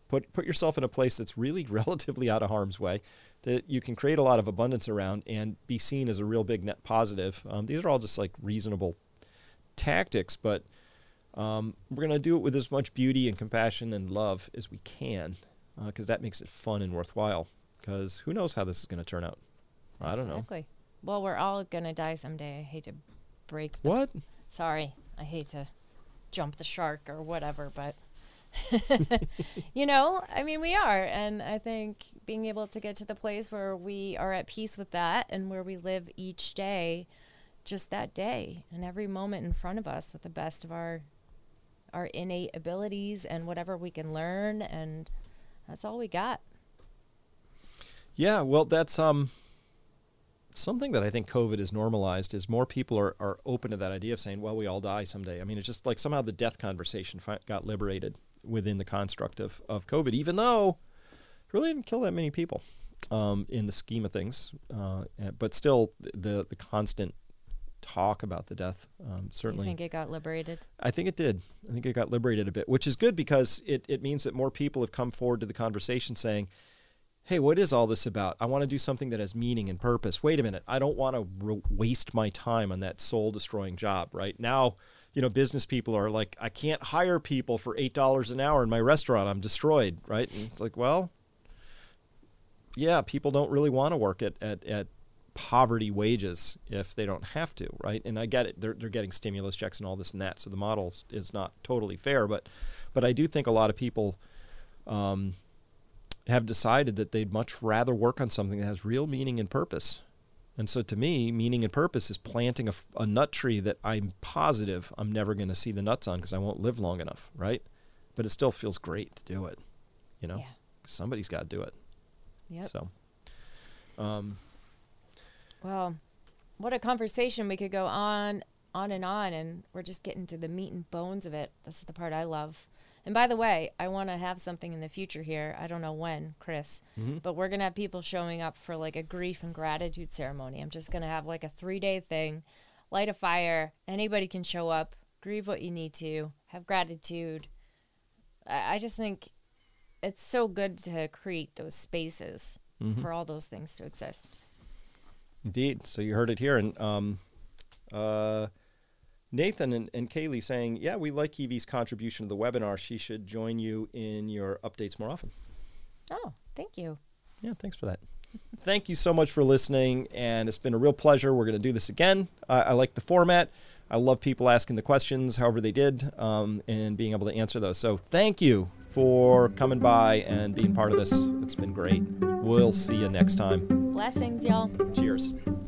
Put yourself in a place that's really relatively out of harm's way, that you can create a lot of abundance around and be seen as a real big net positive. These are all just like reasonable tactics, but we're going to do it with as much beauty and compassion and love as we can, because that makes it fun and worthwhile, because who knows how this is going to turn out. I don't know. Exactly. Well, we're all going to die someday. I hate to break What? Sorry. I hate to jump the shark or whatever, but you know, I mean, we are. And I think being able to get to the place where we are at peace with that and where we live each day, just that day and every moment in front of us with the best of our innate abilities and whatever we can learn. And that's all we got. Yeah, well, that's something that I think COVID has normalized is more people are open to that idea of saying, well, we all die someday. I mean, it's just like somehow the death conversation got liberated within the construct of COVID, even though it really didn't kill that many people in the scheme of things. But still, the constant talk about the death certainly. You think it got liberated? I think it did. I think it got liberated a bit, which is good because it means that more people have come forward to the conversation saying, hey, what is all this about? I want to do something that has meaning and purpose. Wait a minute. I don't want to waste my time on that soul-destroying job, right? Now, you know, business people are like, I can't hire people for $8 an hour in my restaurant. I'm destroyed, right? And it's like, well, yeah, people don't really want to work at poverty wages if they don't have to, right? And I get it. They're getting stimulus checks and all this and that, so the model is not totally fair. But I do think a lot of people have decided that they'd much rather work on something that has real meaning and purpose. And so to me, meaning and purpose is planting a nut tree that I'm positive I'm never going to see the nuts on because I won't live long enough, right? But it still feels great to do it, you know? Yeah. Somebody's got to do it. Yep. So, well, what a conversation. We could go on and on, and we're just getting to the meat and bones of it. This is the part I love. And by the way, I want to have something in the future here. I don't know when, Chris, but we're going to have people showing up for like a grief and gratitude ceremony. I'm just going to have like a 3-day thing, light a fire. Anybody can show up, grieve what you need to, have gratitude. I just think it's so good to create those spaces for all those things to exist. Indeed. So you heard it here. And Nathan and Kaylee saying, yeah, we like Evie's contribution to the webinar. She should join you in your updates more often. Oh, thank you. Yeah, thanks for that. Thank you so much for listening, and it's been a real pleasure. We're going to do this again. I like the format. I love people asking the questions, however they did, and being able to answer those. So thank you for coming by and being part of this. It's been great. We'll see you next time. Blessings, y'all. Cheers.